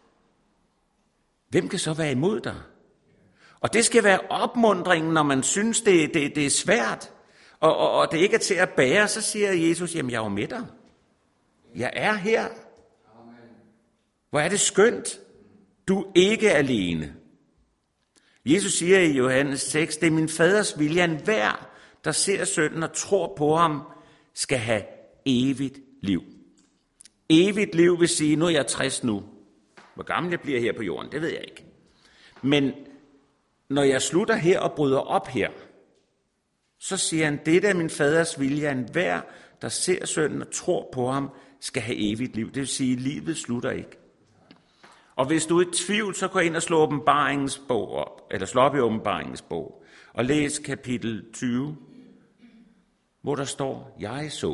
hvem kan så være imod dig? Og det skal være opmuntringen, når man synes, det er svært. og det ikke er til at bære, så siger Jesus, jamen jeg er jo med dig. Jeg er her. Hvor er det skønt. Du er ikke alene. Jesus siger i Johannes 6, det er min faders vilje, at enhver, der ser sønnen og tror på ham, skal have evigt liv. Evigt liv vil sige, nu er jeg 60 nu. Hvor gammel jeg bliver her på jorden, det ved jeg ikke. Men når jeg slutter her og bryder op her, så siger han, det er min faders vilje, at enhver, der ser sønnen og tror på ham, skal have evigt liv. Det vil sige, at livet slutter ikke. Og hvis du er i tvivl, så gå ind og slå åbenbaringens bog op, eller slå op i åbenbaringens bog, og læs kapitel 20, hvor der står, jeg så.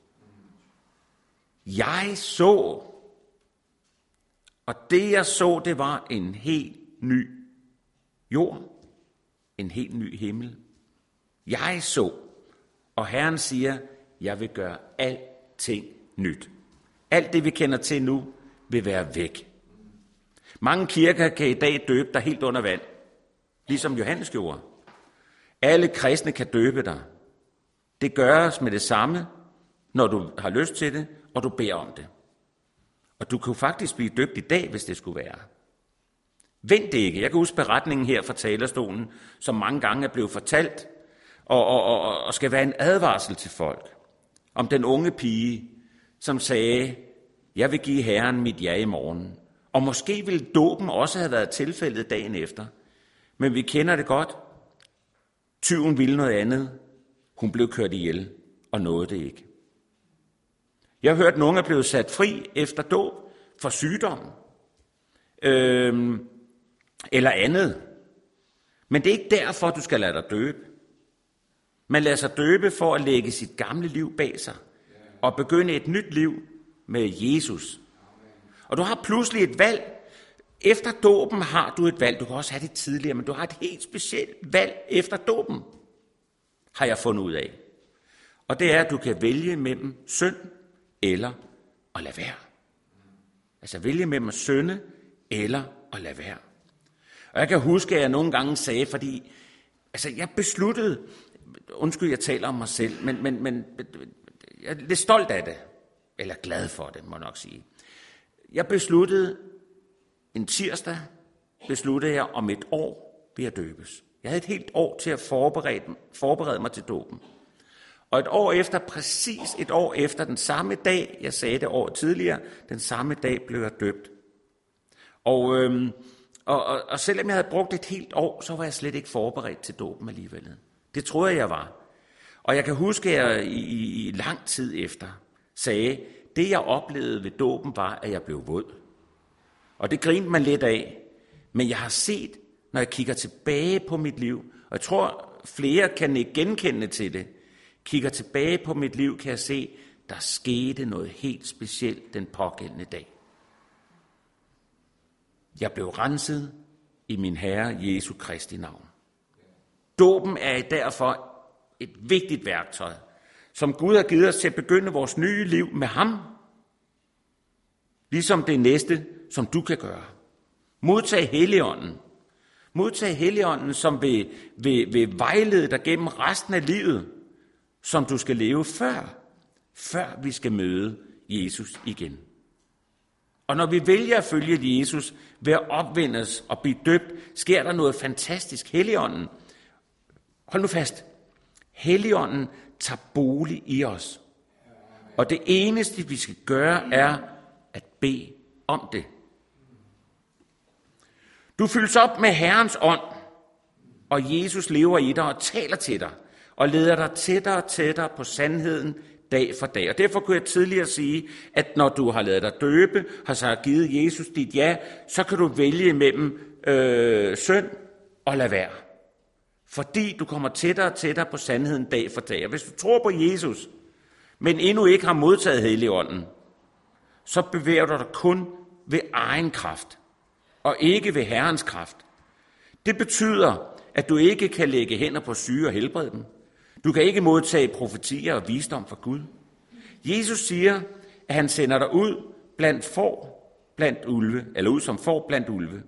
Jeg så. Og det jeg så, det var en helt ny jord, en helt ny himmel. Jeg så. Og Herren siger, jeg vil gøre alting nyt. Alt det vi kender til nu, vil være væk. Mange kirker kan i dag døbe dig helt under vand, ligesom Johannes gjorde. Alle kristne kan døbe dig. Det gøres med det samme, når du har lyst til det, og du beder om det. Og du kan faktisk blive døbt i dag, hvis det skulle være. Vent det ikke. Jeg kan huske beretningen her fra talerstolen, som mange gange er blevet fortalt, og skal være en advarsel til folk. Om den unge pige, som sagde, jeg vil give Herren mit ja i morgen. Og måske ville dåben også have været tilfældet dagen efter. Men vi kender det godt. Tyven ville noget andet. Hun blev kørt ihjel, og nåede det ikke. Jeg har hørt, at nogen er blevet sat fri efter dåb for sygdom. Eller andet. Men det er ikke derfor, du skal lade dig døbe. Man lader sig døbe for at lægge sit gamle liv bag sig. Og begynde et nyt liv med Jesus. Og du har pludselig et valg. Efter dåben har du et valg. Du kan også have det tidligere, men du har et helt specielt valg efter dåben. Har jeg fundet ud af. Og det er, at du kan vælge mellem synd eller at lade være. Altså vælge mellem at synde eller at lade være. Og jeg kan huske, at jeg nogle gange sagde, fordi jeg besluttede, undskyld, jeg taler om mig selv, men jeg er lidt stolt af det, eller glad for det, må jeg nok sige. Jeg besluttede en tirsdag, jeg om et år vil jeg døbes. Jeg havde et helt år til at forberede mig til dåben. Og præcis et år efter, den samme dag, jeg sagde det år tidligere, den samme dag blev jeg døbt. Og selvom jeg havde brugt et helt år, så var jeg slet ikke forberedt til dåben alligevel. Det troede jeg var. Og jeg kan huske, at jeg i lang tid efter sagde, det jeg oplevede ved dåben var, at jeg blev våd. Og det grinte man lidt af. Men jeg har set, når jeg kigger tilbage på mit liv, og jeg tror, flere kan ikke genkende til det, kigger tilbage på mit liv, kan jeg se, der skete noget helt specielt den pågældende dag. Jeg blev renset i min Herre Jesu Kristi navn. Dåben er derfor et vigtigt værktøj, som Gud har givet os til at begynde vores nye liv med ham. Ligesom det næste, som du kan gøre. Modtag Helligånden. Modtag Helligånden, som vil vejlede dig gennem resten af livet, som du skal leve før vi skal møde Jesus igen. Og når vi vælger at følge Jesus ved at opvendes og blive døbt, sker der noget fantastisk. Helligånden, hold nu fast, Helligånden tager bolig i os. Og det eneste, vi skal gøre, er at bede om det. Du fyldes op med Herrens ånd, og Jesus lever i dig og taler til dig, og leder dig tættere og tættere på sandheden dag for dag. Og derfor kunne jeg tidligere sige, at når du har ladet dig døbe, har så givet Jesus dit ja, så kan du vælge mellem synd og lade være. Fordi du kommer tættere og tættere på sandheden dag for dag. Og hvis du tror på Jesus, men endnu ikke har modtaget Helligånden, så bevæger du dig kun ved egen kraft, og ikke ved Herrens kraft. Det betyder, at du ikke kan lægge hænder på syge og helbrede dem. Du kan ikke modtage profetier og visdom fra Gud. Jesus siger, at han sender dig ud blandt får, blandt ulve, eller ud som får blandt ulve.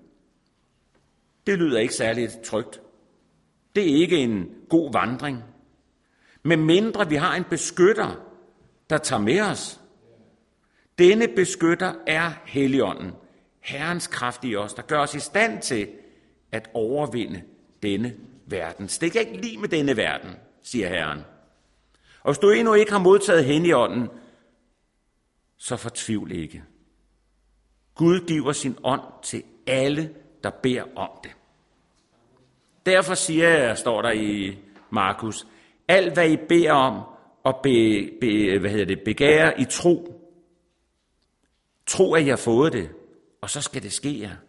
Det lyder ikke særligt trygt. Det er ikke en god vandring. med mindre vi har en beskytter, der tager med os. Denne beskytter er Helligånden, Herrens kraft i os, der gør os i stand til at overvinde denne verden. Stik ikke lige med denne verden, siger Herren. Og hvis du endnu ikke har modtaget Helligånden, så fortvivl ikke. Gud giver sin ånd til alle, der beder om det. Derfor siger jeg, står der i Markus, alt hvad I beder om og begærer i tro. Tro, at I har fået det, og så skal det ske jer.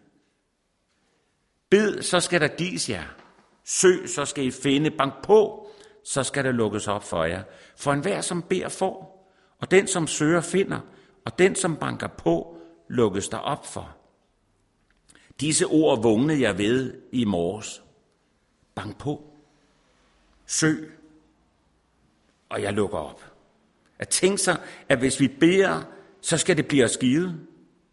Bed, så skal der gives jer. Søg, så skal I finde. Bank på, så skal der lukkes op for jer. For enhver, som beder, får, og den, som søger, finder, og den, som banker på, lukkes der op for. Disse ord vågnede jeg ved i morges. Bank på. Søg, og jeg lukker op. At tænke sig, at hvis vi beder, så skal det blive os givet.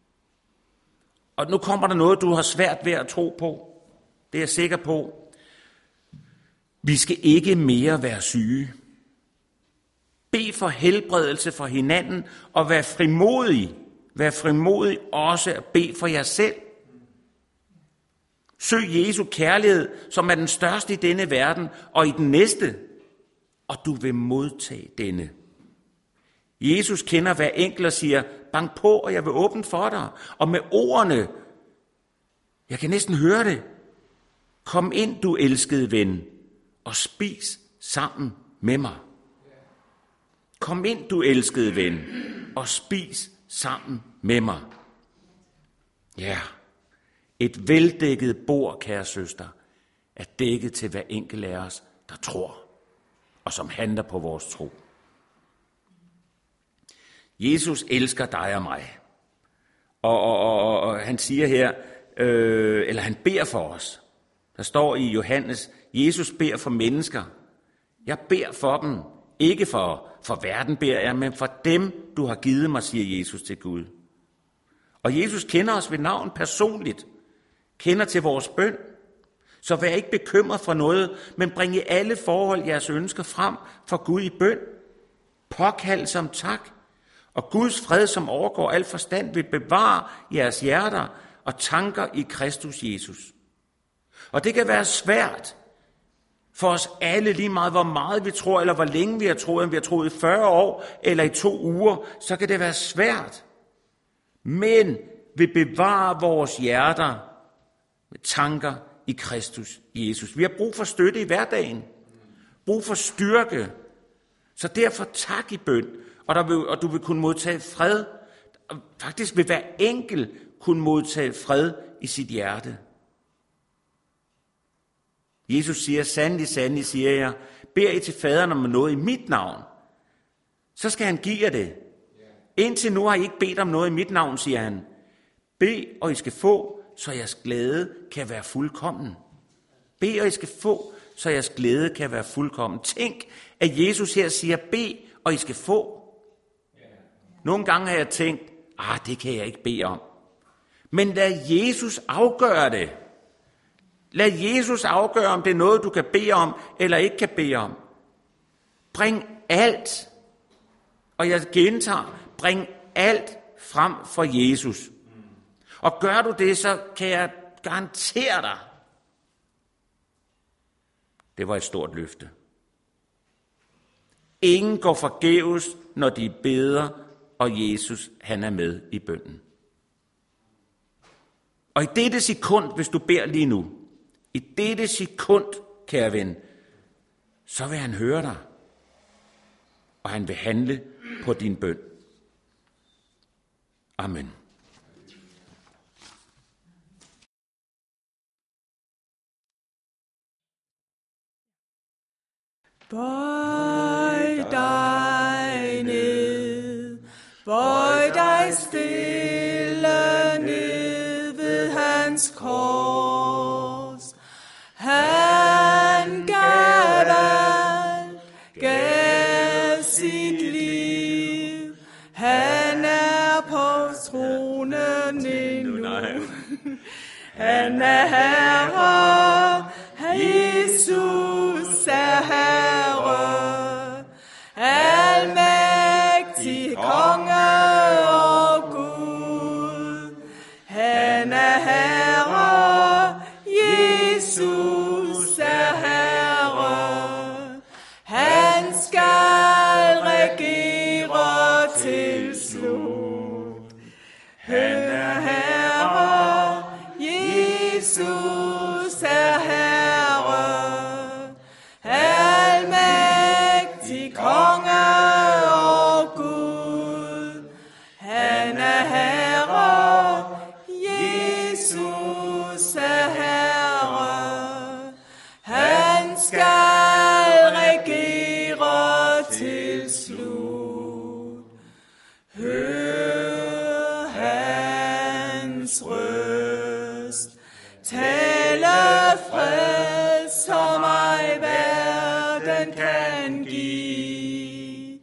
Og nu kommer der noget, du har svært ved at tro på. Det er jeg sikker på. Vi skal ikke mere være syge. Bed for helbredelse for hinanden, og vær frimodig. Vær frimodig også at bede for jer selv. Søg Jesu kærlighed, som er den største i denne verden, og i den næste, og du vil modtage denne. Jesus kender hver enkelt og siger, bank på, og jeg vil åbne for dig. Og med ordene, jeg kan næsten høre det, kom ind, du elskede ven, og spis sammen med mig. Kom ind, du elskede ven, og spis sammen med mig. Ja, et veldækket bord, kære søster, er dækket til hver enkelt af os, der tror, og som handler på vores tro. Jesus elsker dig og mig. Og han siger her, eller han beder for os. Der står i Johannes, Jesus beder for mennesker. Jeg beder for dem, ikke for verden beder jeg, men for dem, du har givet mig, siger Jesus til Gud. Og Jesus kender os ved navn personligt, kender til vores bøn. Så vær ikke bekymret for noget, men bring i alle forhold jeres ønsker frem for Gud i bøn. Påkald som tak. Og Guds fred, som overgår al forstand, vil bevare jeres hjerter og tanker i Kristus Jesus. Og det kan være svært for os alle, lige meget hvor meget vi tror, eller hvor længe vi har troet, om vi har troet i 40 år eller i 2 uger, så kan det være svært. Men vil bevare vores hjerter med tanker i Kristus Jesus. Vi har brug for støtte i hverdagen. Brug for styrke. Så derfor tak i bøn. Og du vil kunne modtage fred. Faktisk vil hver enkelt kunne modtage fred i sit hjerte. Jesus siger, sandelig, sandelig, siger jeg, beder I til faderen om noget i mit navn, så skal han give jer det. Indtil nu har I ikke bedt om noget i mit navn, siger han. Bed, og I skal få, så jeres glæde kan være fuldkommen. Bed, og I skal få, så jeres glæde kan være fuldkommen. Tænk, at Jesus her siger, bed, og I skal få. Nogle gange har jeg tænkt, det kan jeg ikke bede om. Men lad Jesus afgøre det. Lad Jesus afgøre, om det er noget, du kan bede om, eller ikke kan bede om. Bring alt, og jeg gentager, bring alt frem for Jesus. Og gør du det, så kan jeg garantere dig, det var et stort løfte. Ingen går forgæves, når de beder, og Jesus, han er med i bønnen. Og i dette sekund, hvis du beder lige nu, i dette sekund, kære ven, så vil han høre dig, og han vil handle på din bøn. Amen. Bøj dig ned, bøj dig stille ned ved hans kors. Han gav sit liv, han er på tronen endnu. Han er Herre, Jesus er Herre, Han er Herre, Jesus er Herre, almægtig konge og Gud. Han er Herre, Jesus er Herre, han skal regere til slut. Hør hans røst, tale fred, som ej verden kan give.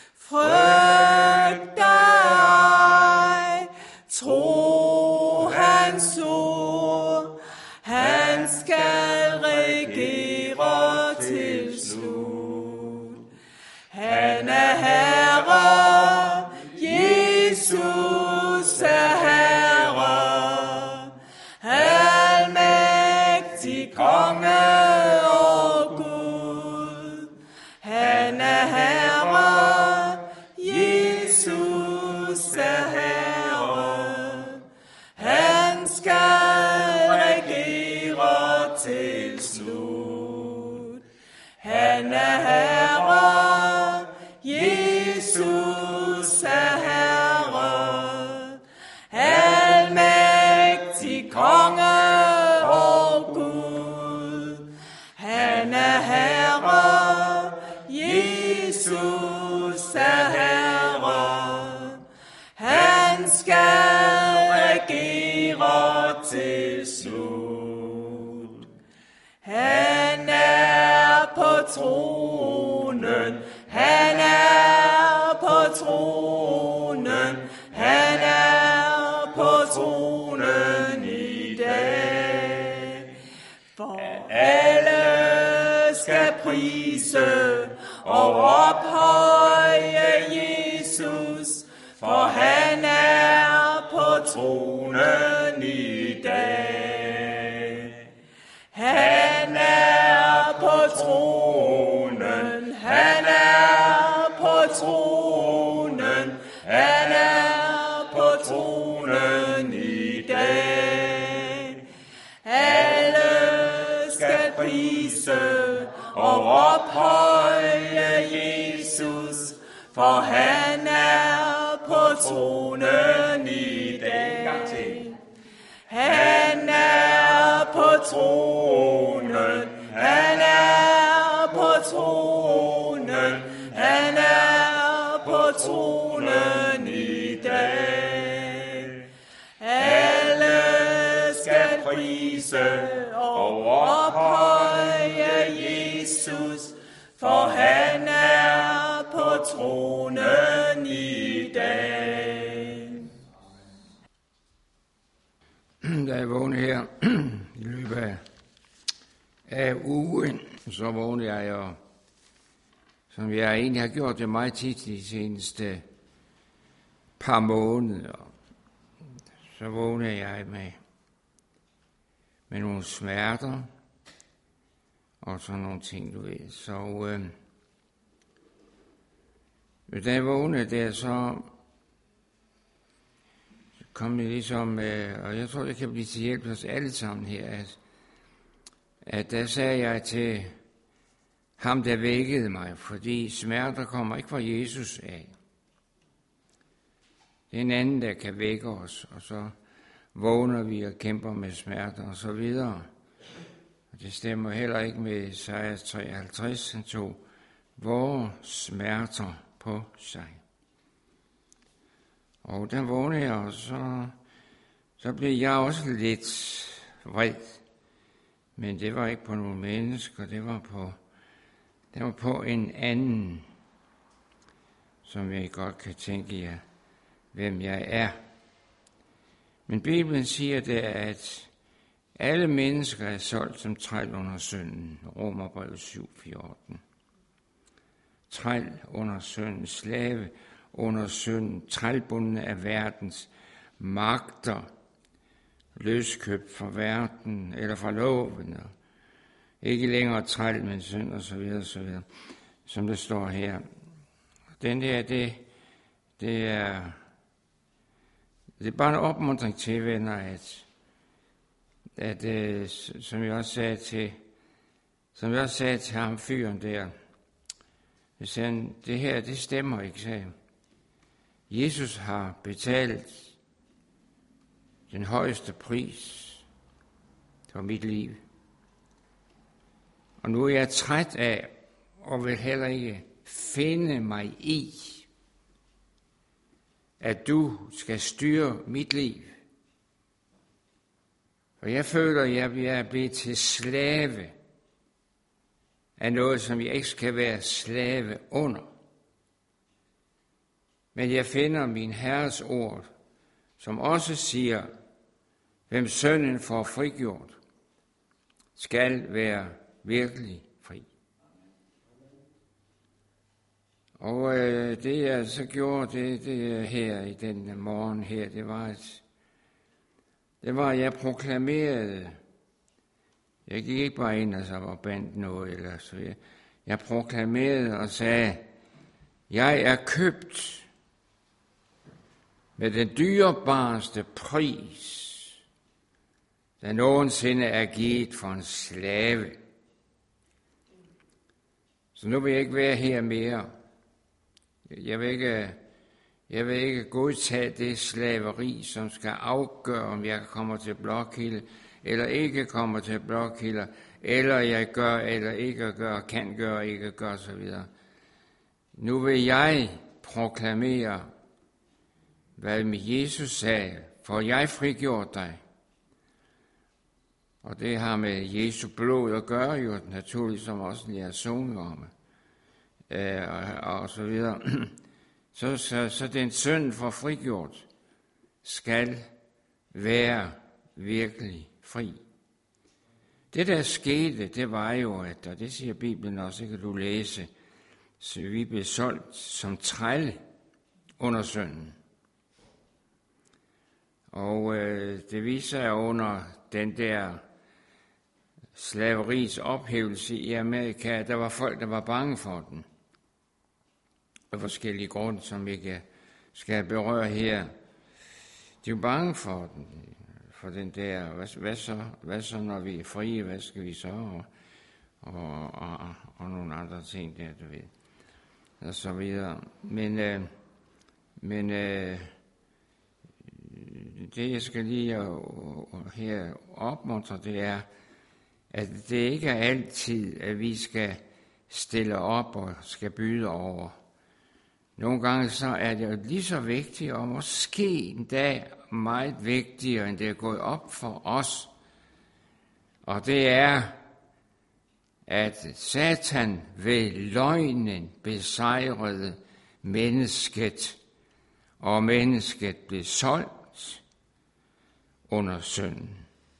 Frygt dig, tro hans ord, han skal regere til slut. Han er Herre, Jesus er Herre, almægtig konge og Gud. Han er Herre, Jesus er Herre, han skal regere til slut. Han er Herre, Jesus er Herre, almægtig konge og Gud. Han er Herre, Jesus er Herre, han skal regere til slut. Han er på tronen, han er på tronen, han er på tronen i dag. For alle skal prise og ophøje Jesus, for han er på tronen i dag. Han er på tronen, han er på tronen, han er på tronen i dag. Alle skal prise og ophøje Jesus, for han er på tronen i dag. Han er på tronen, han er på tronen, han er på tronen i dag. Alle skal prise og ophøje Jesus, for han er på tronen i dag. Da jeg vågnede her i løbet af ugen, så vågnede jeg jo, som jeg egentlig har gjort det meget tit de seneste par måneder. Så vågnede jeg med nogle smerter og sådan nogle ting, du ved. Så da jeg vågnede der, så kom det ligesom, og jeg tror, det kan blive til hjælp hos alle sammen her, at der sagde jeg til ham, der vækkede mig, fordi smerter kommer ikke fra Jesus af. Det er en anden, der kan vække os, og så vågner vi og kæmper med smerter og så videre. Og det stemmer heller ikke med Esajas 53, han tog vores smerter på sig. Og der vågnede jeg, og så blev jeg også lidt vred. Men det var ikke på nogle mennesker, det var på en anden, som jeg godt kan tænke jer, hvem jeg er. Men Bibelen siger der, at alle mennesker er solgt som træl under synden. Romerbrevet 7:14. Træl under synden, slave under synden, trælbundne af verdens magter, løskøbt fra verden eller fra loven, og ikke længere træl, men synd og så videre, som det står her. Den der, det Det er bare en opmuntring til, venner, at som jeg også sagde til ham fyren der, jeg sagde, det her, det stemmer ikke, sagde han. Jesus har betalt den højeste pris for mit liv. Og nu er jeg træt af, og vil heller ikke finde mig i, at du skal styre mit liv. For jeg føler, at jeg er blevet til slave af noget, som jeg ikke skal være slave under. Men jeg finder min Herres ord, som også siger, hvem sønnen får frigjort, skal være virkelig fri. Og det jeg så gjorde, det her i den morgen her, det var, at jeg proklamerede. Jeg gik ikke bare ind og så var bandt noget, eller så jeg proklamerede og sagde, jeg er købt med den dyrebareste pris, der nogensinde er givet for en slave. Så nu vil jeg ikke være her mere. Jeg vil ikke godtage det slaveri, som skal afgøre, om jeg kommer til Blokhilde, eller ikke kommer til Blokhilde, eller jeg gør, eller ikke gør, kan gøre, ikke gør, osv. Nu vil jeg proklamere, hvad med Jesus sagde, for jeg frigjort dig. Og det har med Jesu blod at gøre, jo naturligt, som også jeg har sunget om, og så videre. Så den synd for frigjort skal være virkelig fri. Det der skete, det var jo, at, og det siger Bibelen også, ikke, at du læse, så vi blev solgt som trælle under synden. Og det viser sig under den der slaveris ophævelse i Amerika, der var folk, der var bange for den. Af forskellige grunde, som ikke skal berøre her. De er bange for den, for den der, hvad så når vi er frie, hvad skal vi så, og nogle andre ting der, du ved, og så videre. Men det jeg skal lige her opmuntre, det er, at det ikke er altid, at vi skal stille op og skal byde over. Nogle gange så er det jo lige så vigtigt, og måske en dag meget vigtigere, end det er gået op for os. Og det er, at Satan ved løgnen besejrede mennesket, og mennesket blev solgt under synden.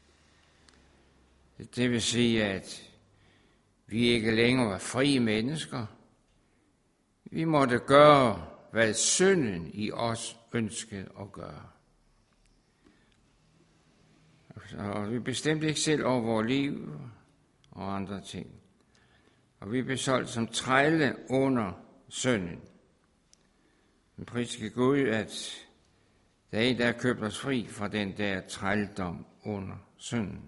Det vil sige, at vi ikke længere var frie mennesker. Vi måtte gøre, hvad synden i os ønskede at gøre. Og vi bestemte ikke selv over vores liv og andre ting. Og vi blev solgt som trælle under synden. Men priske Gud, at der er en, der har købt os fri fra den der trældom under synden.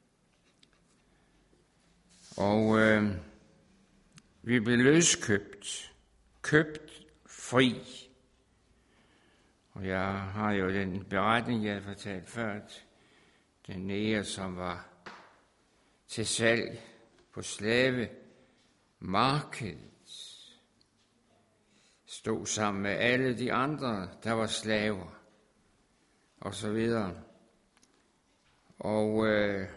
Og vi blev løskøbt. Købt fri. Og jeg har jo den beretning, jeg har fortalt før, den nære, som var til salg på slavemarkedet, stod sammen med alle de andre, der var slaver, og så videre. Og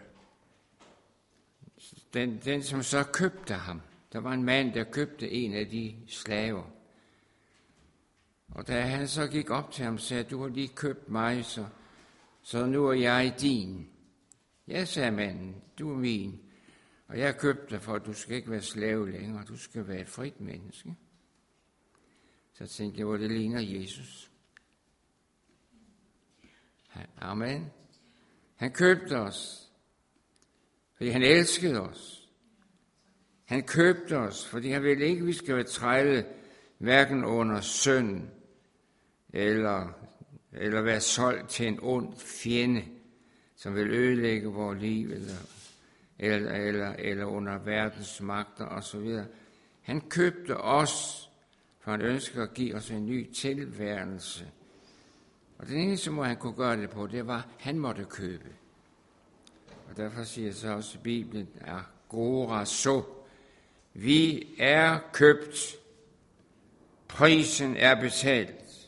den som så købte ham, der var en mand, der købte en af de slaver. Og da han så gik op til ham og sagde, du har lige købt mig, så nu er jeg din. Ja, sagde manden, du er min. Og jeg har købt dig for, at du skal ikke være slave længere, du skal være et frit menneske. Så tænkte jeg, hvor det ligner Jesus. Amen. Han købte os, fordi han elskede os. Han købte os, fordi han ville ikke, at vi skal være trælle, hverken under synd eller eller være solgt til en ond fjende, som vil ødelægge vores liv, eller under verdens magter osv. Han købte os, for han ønsker at give os en ny tilværelse. Og den eneste måde, han kunne gøre det på, det var, at han måtte købe. Og derfor siger så også Bibelen, agora så. Vi er købt. Prisen er betalt.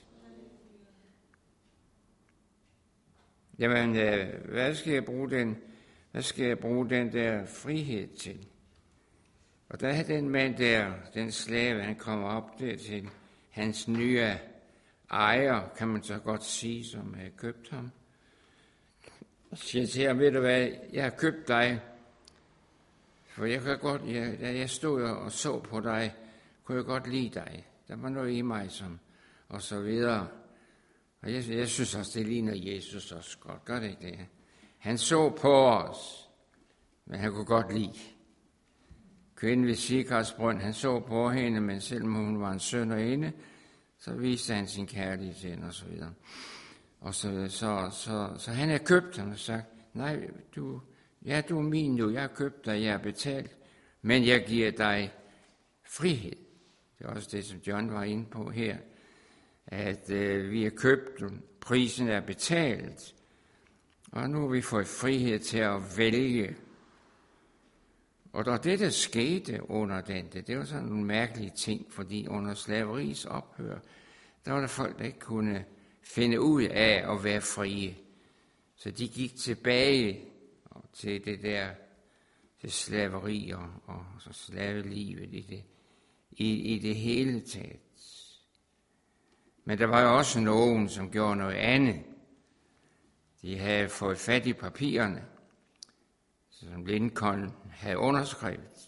Jamen, hvad skal jeg bruge den der frihed til? Og der er den mand der, den slave, han kommer op der til hans nye ejer, kan man så godt sige, som havde købt ham. Og siger til ham, ved du hvad, jeg har købt dig, for jeg kan godt, da jeg stod og så på dig, kunne jeg godt lide dig. Der var noget i mig, og så videre. Og jeg synes også, det ligner Jesus også godt. Gør det ikke det? Han så på os, men han kunne godt lide. Kvinden ved Sikars brønd, han så på hende, men selvom hun var en sønderinde, så viste han sin kærlighed til hende, og så videre. Og så han har købt ham og sagt, nej, du er min nu, jeg har købt dig, jeg har betalt, men jeg giver dig frihed. Det er også det, som John var inde på her, at vi er købt, prisen er betalt, og nu har vi fået frihed til at vælge. Og det, der skete under det var sådan nogle mærkelige ting, fordi under slaveris ophør, der var der folk, der ikke kunne finde ud af at være frie. Så de gik tilbage til det der, til slaveri og så slavelivet i det hele taget. Men der var jo også nogen, som gjorde noget andet. De havde fået fat i papirerne, som Lincoln havde underskrevet,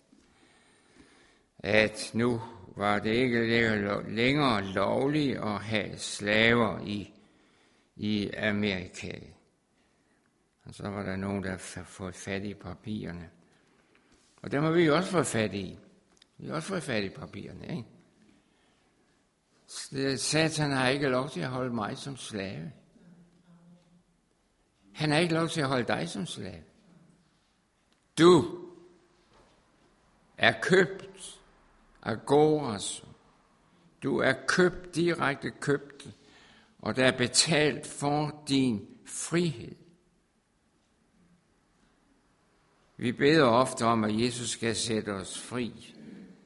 at nu var det ikke længere lovligt at have slaver i Amerika. Og så var der nogen, der havde fået fat i papirerne. Og dem har vi jo også fået fat i. Vi har også fået fat i papirerne, ikke? Satan har ikke lov til at holde mig som slave. Han har ikke lov til at holde dig som slave. Du er købt af Goras. Du er købt, direkte købt, og der er betalt for din frihed. Vi beder ofte om, at Jesus skal sætte os fri.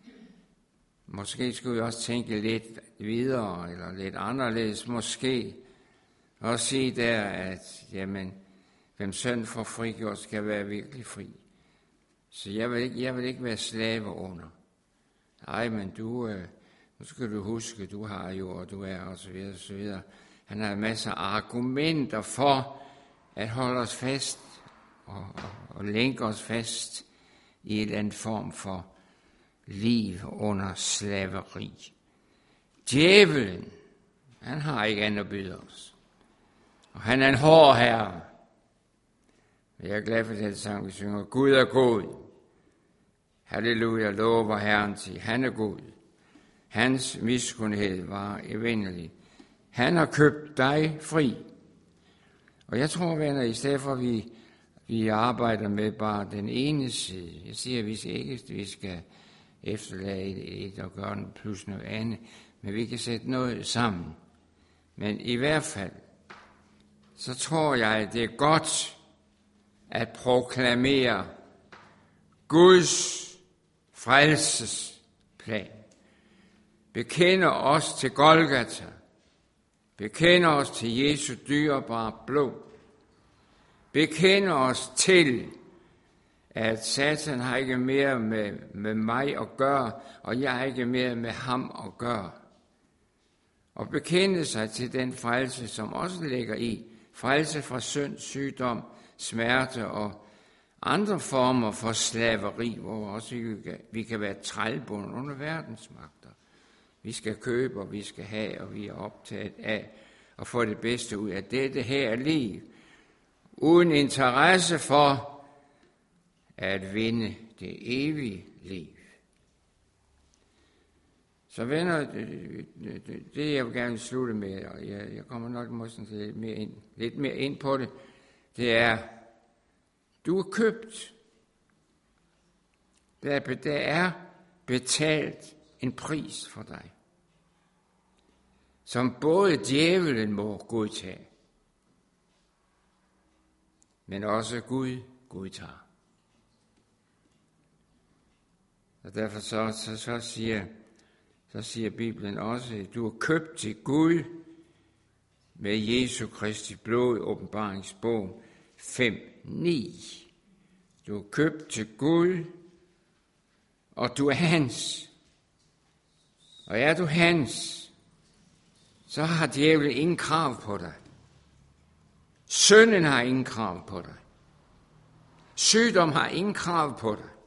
Måske skulle vi også tænke lidt videre, eller lidt anderledes måske, og sige der, at jamen, hvem søn får frigjort, skal være virkelig fri. Så jeg vil ikke være slave under. Nej, men nu skal du huske, du har jo, og du er, og så videre, og så videre. Han har masser af argumenter for at holde os fast, og lænke os fast i en eller anden form for liv under slaveri. Djævelen, han har ikke andet at byde os. Og han er en hård herre. Jeg er glad for den sang, vi synger. Gud er god. Halleluja, lover Herren til. Han er god. Hans miskundhed var evindelig. Han har købt dig fri. Og jeg tror, venner, i stedet for at vi arbejder med bare den ene side. Jeg siger, at vi skal efterlade et og gøre plus noget andet. Men vi kan sætte noget sammen. Men i hvert fald, så tror jeg, at det er godt at proklamere Guds frelsesplan. Bekender os til Golgata. Bekender os til Jesu dyrebare blod. Bekender os til, at Satan har ikke mere med mig at gøre, og jeg har ikke mere med ham at gøre. Og bekende sig til den frelse, som også ligger i frelse fra synd, sygdom, smerte og andre former for slaveri, hvor også vi kan være trælbundet under verdensmagter. Vi skal købe, og vi skal have, og vi er optaget af at få det bedste ud af dette her liv, uden interesse for at vinde det evige liv. Så venner, det jeg vil gerne slutte med, og jeg kommer nok måske lidt mere ind på det, det er, du er købt. Der er betalt en pris for dig, som både djævelen må godtage, men også Gud godtager. Og derfor så siger Bibelen også, at du er købt til Gud med Jesu Kristi blod, Åbenbaringsbogen 5:9. Du er købt til Gud, og du er hans. Og er du hans, så har djævlen ingen krav på dig. Synden har ingen krav på dig. Sygdom har ingen krav på dig.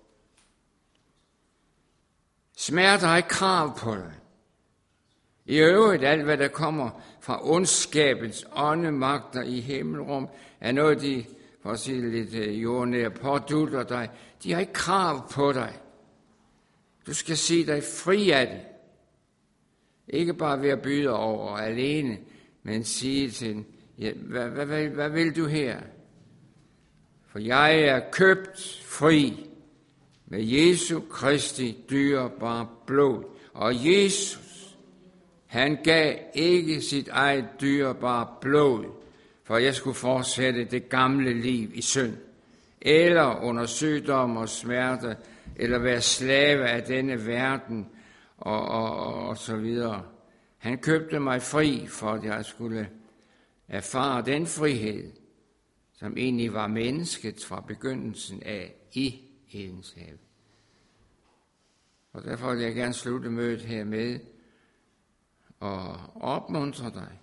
Smerte har ikke krav på dig. I øvrigt, alt hvad der kommer fra ondskabens åndemagter i himmelrum, er noget, de, for at sige lidt jordnære, pådutter dig. De har ikke krav på dig. Du skal se dig fri af det. Ikke bare ved at byde over alene, men sige til den, ja, hvad vil du her? For jeg er købt fri med Jesu Kristi dyrebare blod. Og Jesus, han gav ikke sit eget dyrebare blod, for jeg skulle fortsætte det gamle liv i synd, eller under sygdom og smerte, eller være slave af denne verden, og så videre. Han købte mig fri, for at jeg skulle erfare den frihed, som egentlig var mennesket fra begyndelsen af i Edens have. Og derfor vil jeg gerne slutte mødet her med og opmuntre dig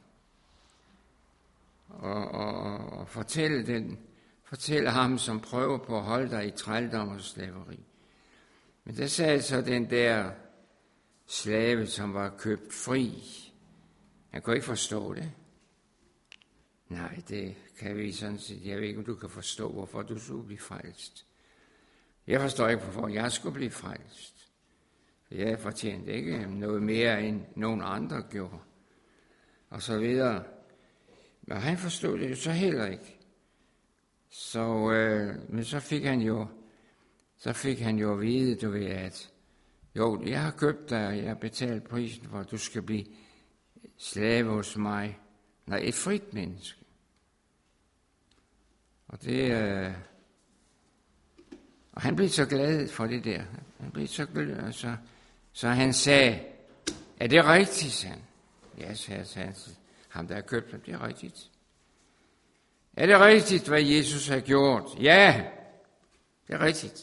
og fortælle ham, som prøver på at holde dig i trældom og slaveri. Men der sagde så den der slave, som var købt fri. Han kunne ikke forstå det. Nej, det kan vi sådan set. Jeg ved ikke, om du kan forstå, hvorfor du skulle blive frelst. Jeg forstår ikke, hvorfor jeg skulle blive frelst. Jeg fortjente ikke noget mere, end nogen andre gjorde. Og så videre. Men han forstod det jo så heller ikke. Men så fik han jo at vide, du ved, at jo, jeg har købt dig, og jeg har betalt prisen for, at du skal blive slave hos mig. Nej, et frit menneske. Og han blev så glad for det der. Han blev så glad, så han sagde, er det rigtigt, sagde han? Ja, sagde han. Ham, der har købt ham, det er rigtigt. Er det rigtigt, hvad Jesus har gjort? Ja, det er rigtigt.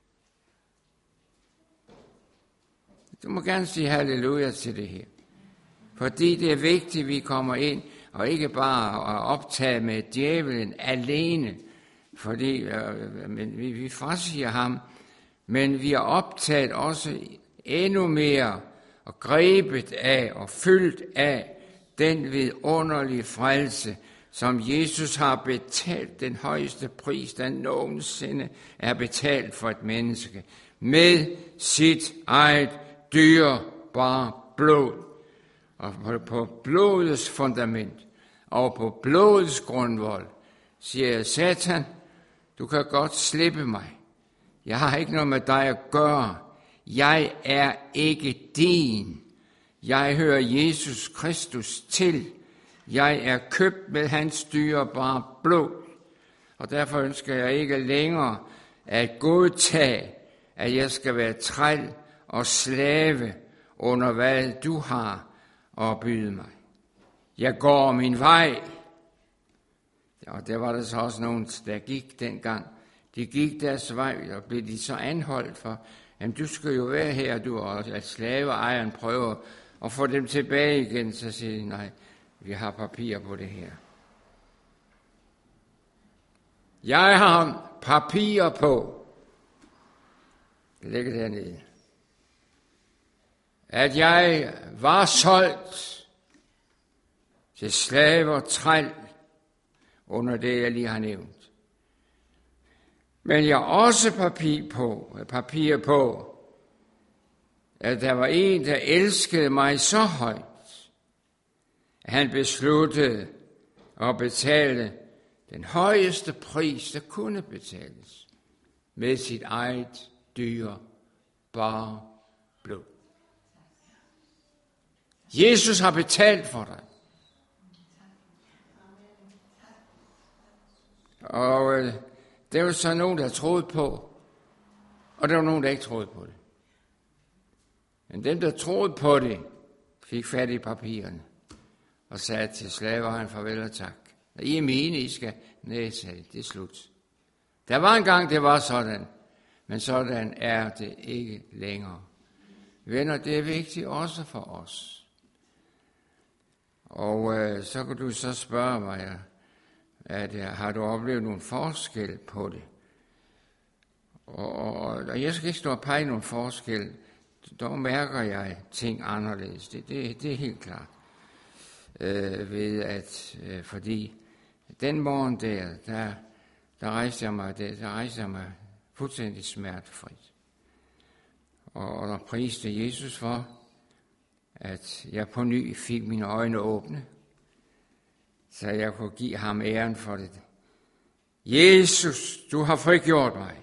Du må gerne sige halleluja til det her. Fordi det er vigtigt, at vi kommer ind, og ikke bare optage med djævelen alene, fordi vi frasiger ham, men vi er optaget også endnu mere og grebet af og fyldt af den vidunderlige frelse, som Jesus har betalt, den højeste pris, der nogensinde er betalt for et menneske, med sit eget dyrebare blod. Og på blodets fundament og på blodets grundvold siger jeg, Satan, du kan godt slippe mig. Jeg har ikke noget med dig at gøre. Jeg er ikke din. Jeg hører Jesus Kristus til. Jeg er købt med hans dyrebare blod. Og derfor ønsker jeg ikke længere at godtage, at jeg skal være træl og slave under hvad du har at byde mig. Jeg går min vej. Og der var der så også nogen, der gik dengang. De gik deres vej, og blev de så anholdt for, jamen du skal jo være her, du, og at slaveejeren prøver at få dem tilbage igen, så siger de, nej, vi har papir på det her. Jeg har papir på. Det ligger dernede. At jeg var solgt til slave og træl under det, jeg lige har nævnt. Men jeg har også papir på, at der var en, der elskede mig så højt, at han besluttede at betale den højeste pris, der kunne betales, med sit eget dyrebare blod. Jesus har betalt for dig. Og der var så nogen, der troede på, og der var nogen, der ikke troede på det. Men dem, der troede på det, fik fat i papirerne og sagde til slaveejeren farvel og tak. I er mine, I skal. Nej, sagde de, det er slut. Der var engang, det var sådan, men sådan er det ikke længere. Venner, det er vigtigt også for os. Og så kan du så spørge mig, har du oplevet nogen forskel på det? Og jeg skal ikke stå og pege nogen forskel. Dog mærker jeg ting anderledes. Det er helt klart. Ved at, fordi den morgen der rejste jeg mig fuldstændig smertefrit. Og der priste Jesus for, at jeg på ny fik mine øjne åbne, så jeg kunne give ham æren for det. Jesus, du har frigjort mig.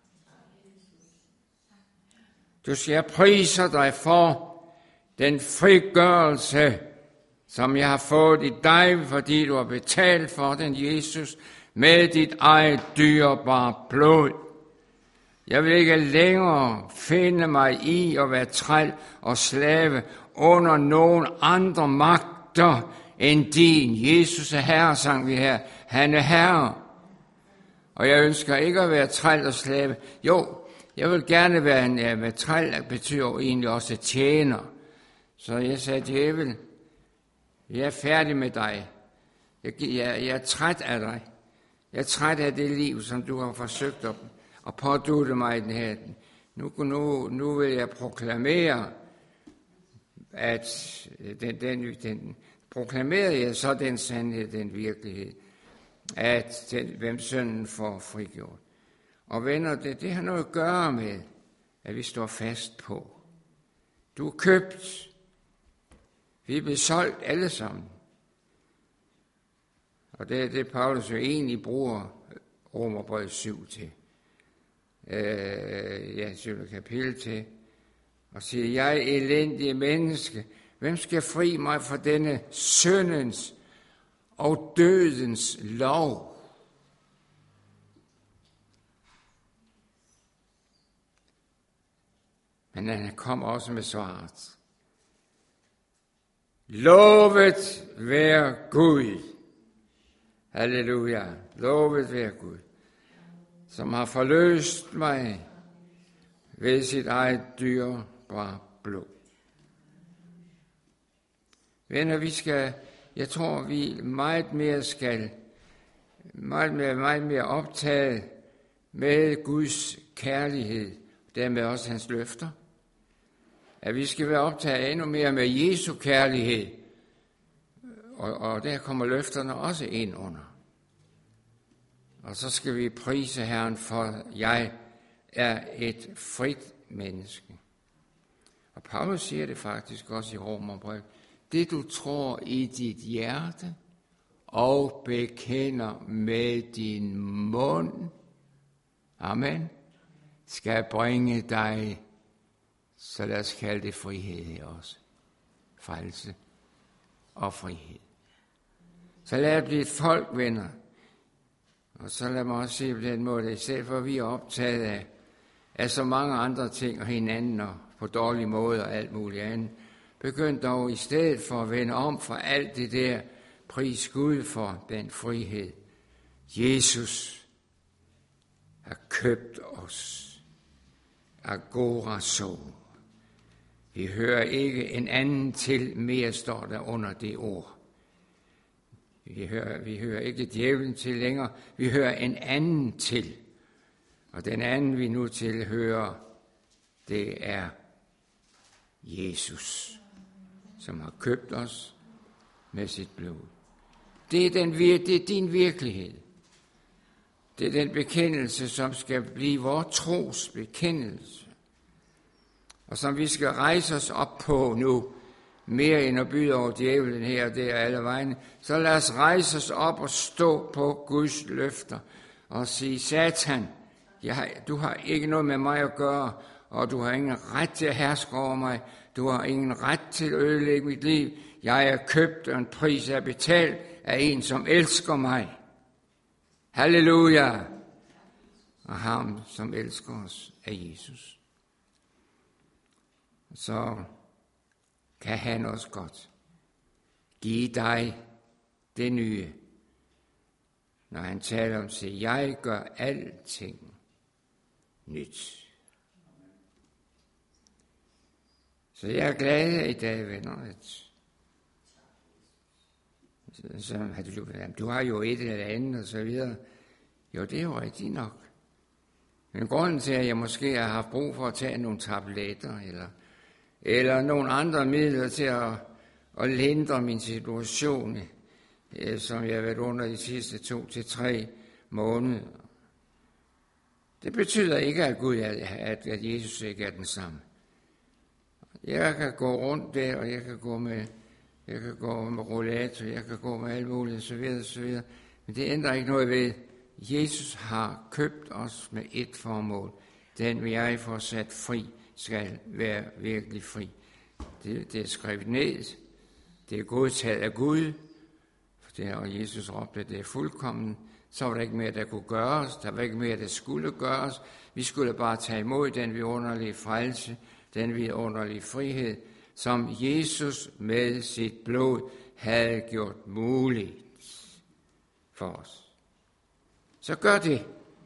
Du skal jeg priser dig for den frigørelse, som jeg har fået i dig, fordi du har betalt for den, Jesus, med dit eget dyrebare blod. Jeg vil ikke længere finde mig i at være træl og slave under nogen andre magter end din. Jesus er herre, sang vi her. Han er herre. Og jeg ønsker ikke at være træl og slave. Jo, jeg vil gerne være en træl, betyder egentlig også tjener. Så jeg sagde, djævel, jeg er færdig med dig. Jeg er træt af dig. Jeg er træt af det liv, som du har forsøgt at pådutte mig i den her. Nu vil jeg proklamere, at den proklamerede jeg så den sandhed, den virkelighed, at hvem sønnen får frigjort. Og venner, det har noget at gøre med, at vi står fast på. Du er købt. Vi er blevet solgt alle sammen. Og det er det, Paulus jo egentlig bruger Romerbrevet 7 til. 7. kapitel til. Og siger, jeg er elendige menneske. Hvem skal fri mig fra denne syndens og dødens lov? Men han kom også med svaret. Lovet være Gud. Halleluja. Lovet være Gud, som har forløst mig ved sit eget dyrebare blod. Venner, jeg tror, vi meget mere optaget med Guds kærlighed, dermed også hans løfter. At vi skal være optaget endnu mere med Jesu kærlighed, og der kommer løfterne også ind under. Og så skal vi prise Herren for, at jeg er et frit menneske. Og Paulus siger det faktisk også i Romerbrevet. Det du tror i dit hjerte og bekender med din mund, amen, skal bringe dig, så lad os kalde det frihed her også. Frelse og frihed. Så lad os blive et folk, venner. Og så lad mig også se på den måde, i stedet for at vi er optaget af så mange andre ting og hinanden og på dårlige måder og alt muligt andet. Begynd dog i stedet for at vende om fra alt det der, pris Gud for den frihed. Jesus har købt os. Agorazo. Vi hører ikke en anden til, mere står der under det ord. Vi hører ikke djævlen til længere, vi hører en anden til. Og den anden, vi nu tilhører, det er Jesus, som har købt os med sit blod. Det er din virkelighed. Det er den bekendelse, som skal blive vores tros bekendelse. og som vi skal rejse os op på nu, mere end at byde over djævlen her og der alle vegne, så lad os rejse os op og stå på Guds løfter og sige, Satan, du har ikke noget med mig at gøre, og du har ingen ret til at herske over mig. Du har ingen ret til at ødelægge mit liv. Jeg er købt, og en pris er betalt af en, som elsker mig. Halleluja! Og ham, som elsker os, er Jesus. Så kan han også godt give dig det nye, når han taler om sig, jeg gør alting nyt. Så jeg er glad i dag, venner, at du har jo et eller andet og så videre. Jo, det er jo rigtigt nok. Men grunden til, at jeg måske har haft brug for at tage nogle tabletter eller nogle andre midler til at lindre min situation, som jeg har været under de sidste 2 til 3 måneder. Det betyder ikke, at Gud at Jesus ikke er den samme. Jeg kan gå rundt der, og jeg kan gå med rollator, jeg kan gå med alt muligt, så videre. Men det ændrer ikke noget ved. Jesus har købt os med et formål. Den vi jeg får sat fri, skal være virkelig fri. Det er skrevet ned. Det er godtaget af Gud. Og Jesus råbte, det er fuldkommen. Så var der ikke mere, der kunne gøres. Der var ikke mere, der skulle gøres. Vi skulle bare tage imod den vidunderlige frelse, den vidunderlige frihed, som Jesus med sit blod havde gjort muligt for os. Så gør det.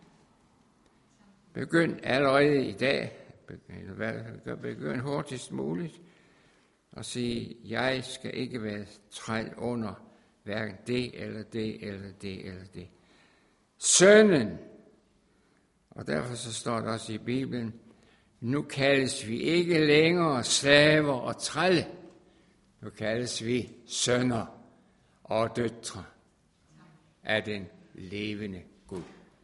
Begynd allerede i dag, begynd hurtigst muligt, og sige, jeg skal ikke være træl under hverken det eller det eller det eller det. Sønnen, og derfor så står det også i Bibelen, nu kaldes vi ikke længere slaver og trælle. Nu kaldes vi sønner og døtre af den levende Gud.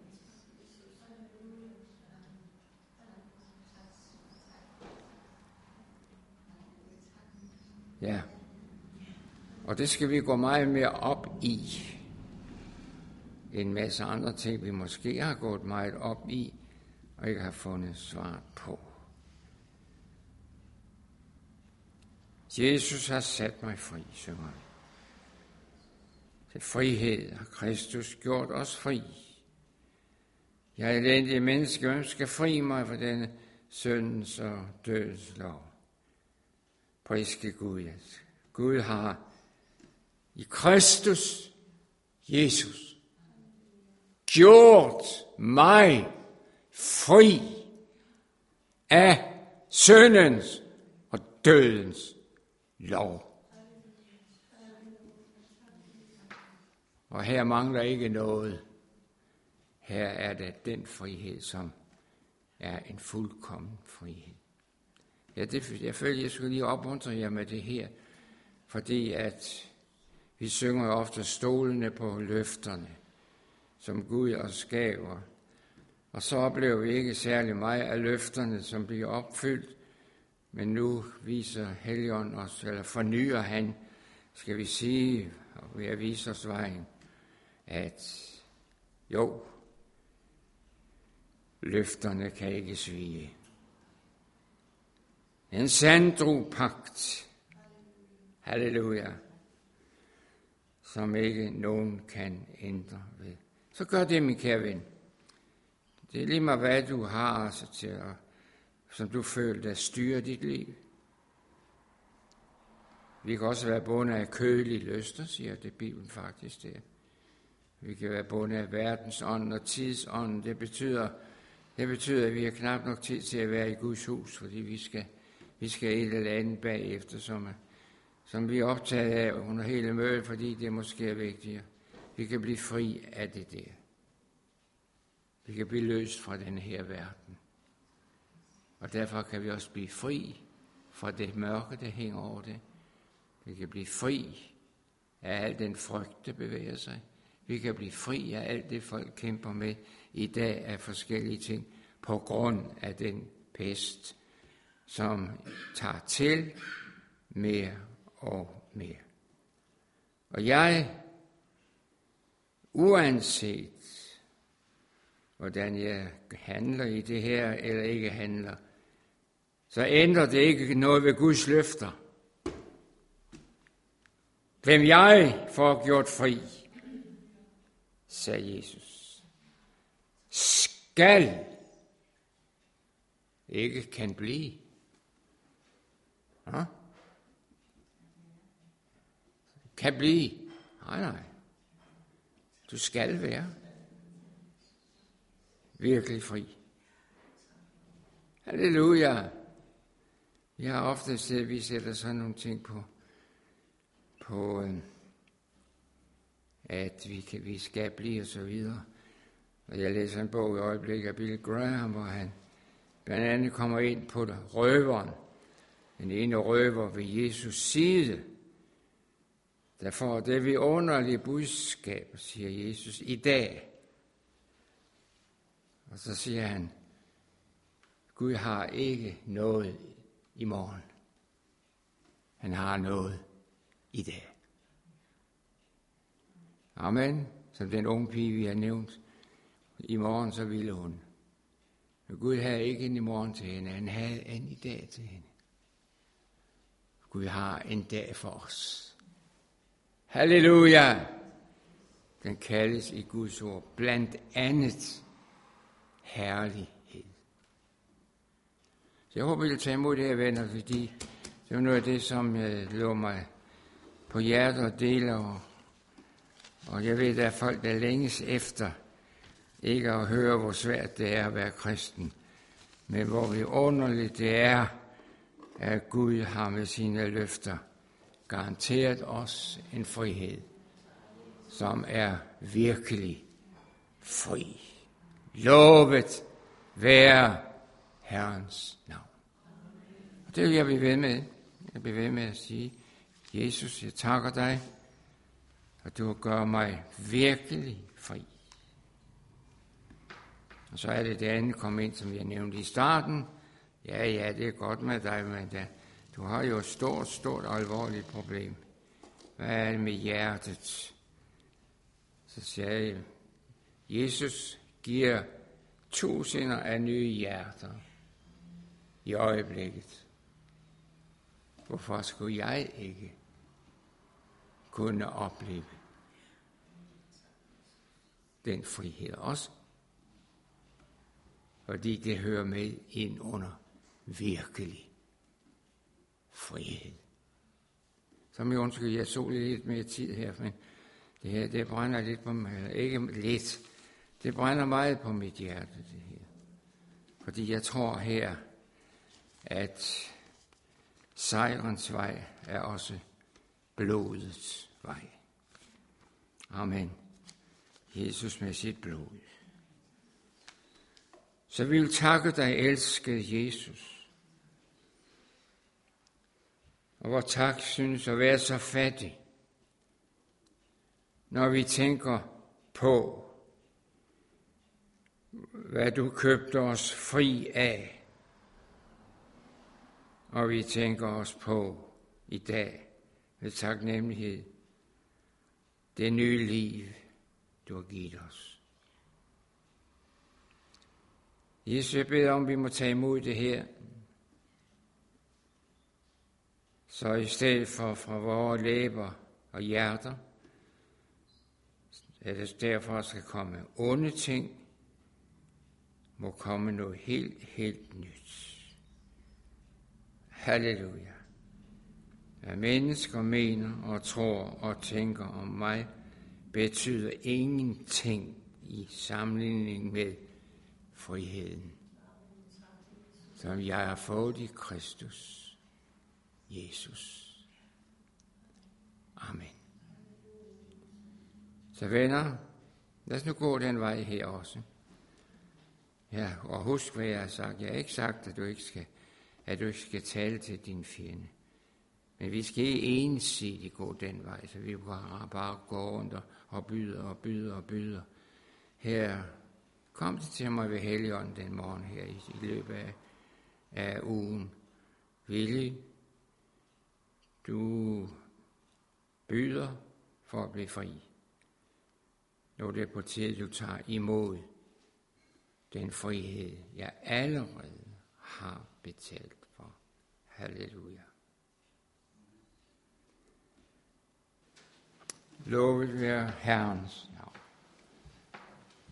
Ja, og det skal vi gå meget mere op i. En masse andre ting, vi måske har gået meget op i, og ikke har fundet svar på. Jesus har sat mig fri, synger han. Til frihed har Kristus gjort os fri. Jeg er elendig menneske, hvem skal fri mig fra denne syndens og dødens lov? Priske Gud. Gud har i Kristus Jesus gjort mig fri af syndens og dødens lov. Og her mangler ikke noget. Her er det den frihed, som er en fuldkommen frihed. Ja, jeg føler, jeg skulle lige opmuntre jer med det her, fordi at vi synger ofte stolene på løfterne, som Gud os gav, og så oplever vi ikke særlig meget af løfterne, som bliver opfyldt, men nu viser Helligånden os, eller fornyer han, skal vi sige, og ved at vise os vejen, at jo, løfterne kan ikke svige. En sandro pagt, halleluja, som ikke nogen kan ændre ved. Så gør det, min kære ven. Det er lige meget, hvad du har altså til at, som du føler, at styre dit liv. Vi kan også være bundet af kødelige lyster, siger det Bibelen faktisk der. Vi kan være bundet af verdensånden og tidsånden. Det betyder, at vi har knap nok tid til at være i Guds hus, fordi vi skal et eller andet bagefter, som vi er optaget af under hele mødet, fordi det måske er vigtigere. Vi kan blive fri af det der. Vi kan blive løst fra den her verden. Og derfor kan vi også blive fri fra det mørke, der hænger over det. Vi kan blive fri af al den frygt, der bevæger sig. Vi kan blive fri af alt det, folk kæmper med i dag af forskellige ting, på grund af den pest, som tager til mere og mere. Og jeg, uanset hvordan jeg handler i det her eller ikke handler, så ændrer det ikke noget ved Guds løfter. Hvem jeg får gjort fri, sagde Jesus, skal ikke kan blive. Ja? Kan blive. Nej. Du skal være virkelig fri. Halleluja. Vi har ofte set, at vi sætter sådan nogle ting på at vi skal blive og så videre. Og jeg læser en bog i øjeblikket af Bill Graham, hvor han blandt andet kommer ind på røveren. Den ene røver ved Jesus side, der får det vidunderlige budskab, siger Jesus, i dag. Og så siger han, Gud har ikke noget i morgen. Han har noget i dag. Amen. Som den unge pige, vi har nævnt. I morgen så ville hun. Men Gud havde ikke en i morgen til hende, han havde en i dag til hende. Gud har en dag for os. Halleluja! Den kaldes i Guds ord blandt andet herlighed. Så jeg håber, I vil tage imod det her, venner, fordi det er noget af det, som lå mig på hjertet og deler. Og jeg ved, der er folk, der længes efter ikke at høre, hvor svært det er at være kristen, men hvor vidunderligt det er, at Gud har med sine løfter garanteret os en frihed, som er virkelig fri. Lovet være Herrens navn. Og det vil jeg blive ved med. Jeg bliver ved med at sige, Jesus, jeg takker dig, og du gør mig virkelig fri. Og så er det andet kom ind, som jeg nævnte i starten. Ja, det er godt med dig, men du har jo et stort alvorligt problem. Hvad er det med hjertet? Så sagde jeg, Jesus giver tusinder af nye hjerter i øjeblikket. Hvorfor skulle jeg ikke kunne opleve den frihed også? Fordi det hører med ind under virkelig frihed. Som jeg undskylder, jeg så lidt mere tid her, men det her, det brænder lidt på mig, ikke lidt, det brænder meget på mit hjerte, det her. Fordi jeg tror her, at sejrens vej er også blodets vej. Amen. Jesus med sit blod. Så vi vil takke dig, elskede Jesus. Og vor tak synes at være så fattig, når vi tænker på, hvad du købte os fri af. Og vi tænker os på i dag med taknemmelighed det nye liv, du har givet os. Jesus, jeg beder om, vi må tage imod det her, så i stedet for fra vores læber og hjerter, at det derfor skal komme onde ting, må komme noget helt nyt. Halleluja. Hvad mennesker mener og tror og tænker om mig, betyder ingenting i sammenligning med friheden, som jeg har fået i Kristus Jesus. Amen. Så venner, lad os nu gå den vej her også. Ja, og husk, hvad jeg har sagt. Jeg har ikke sagt, at du ikke skal tale til din fjende. Men vi skal ikke ensidigt gå den vej, så vi bare gå rundt og byder. Her, kom det til mig ved Helligånden den morgen her i løbet af ugen. villig. Du byder for at blive fri. Nu er det på tide, du tager imod den frihed, jeg allerede har betalt for. Halleluja. Lovet være Herrens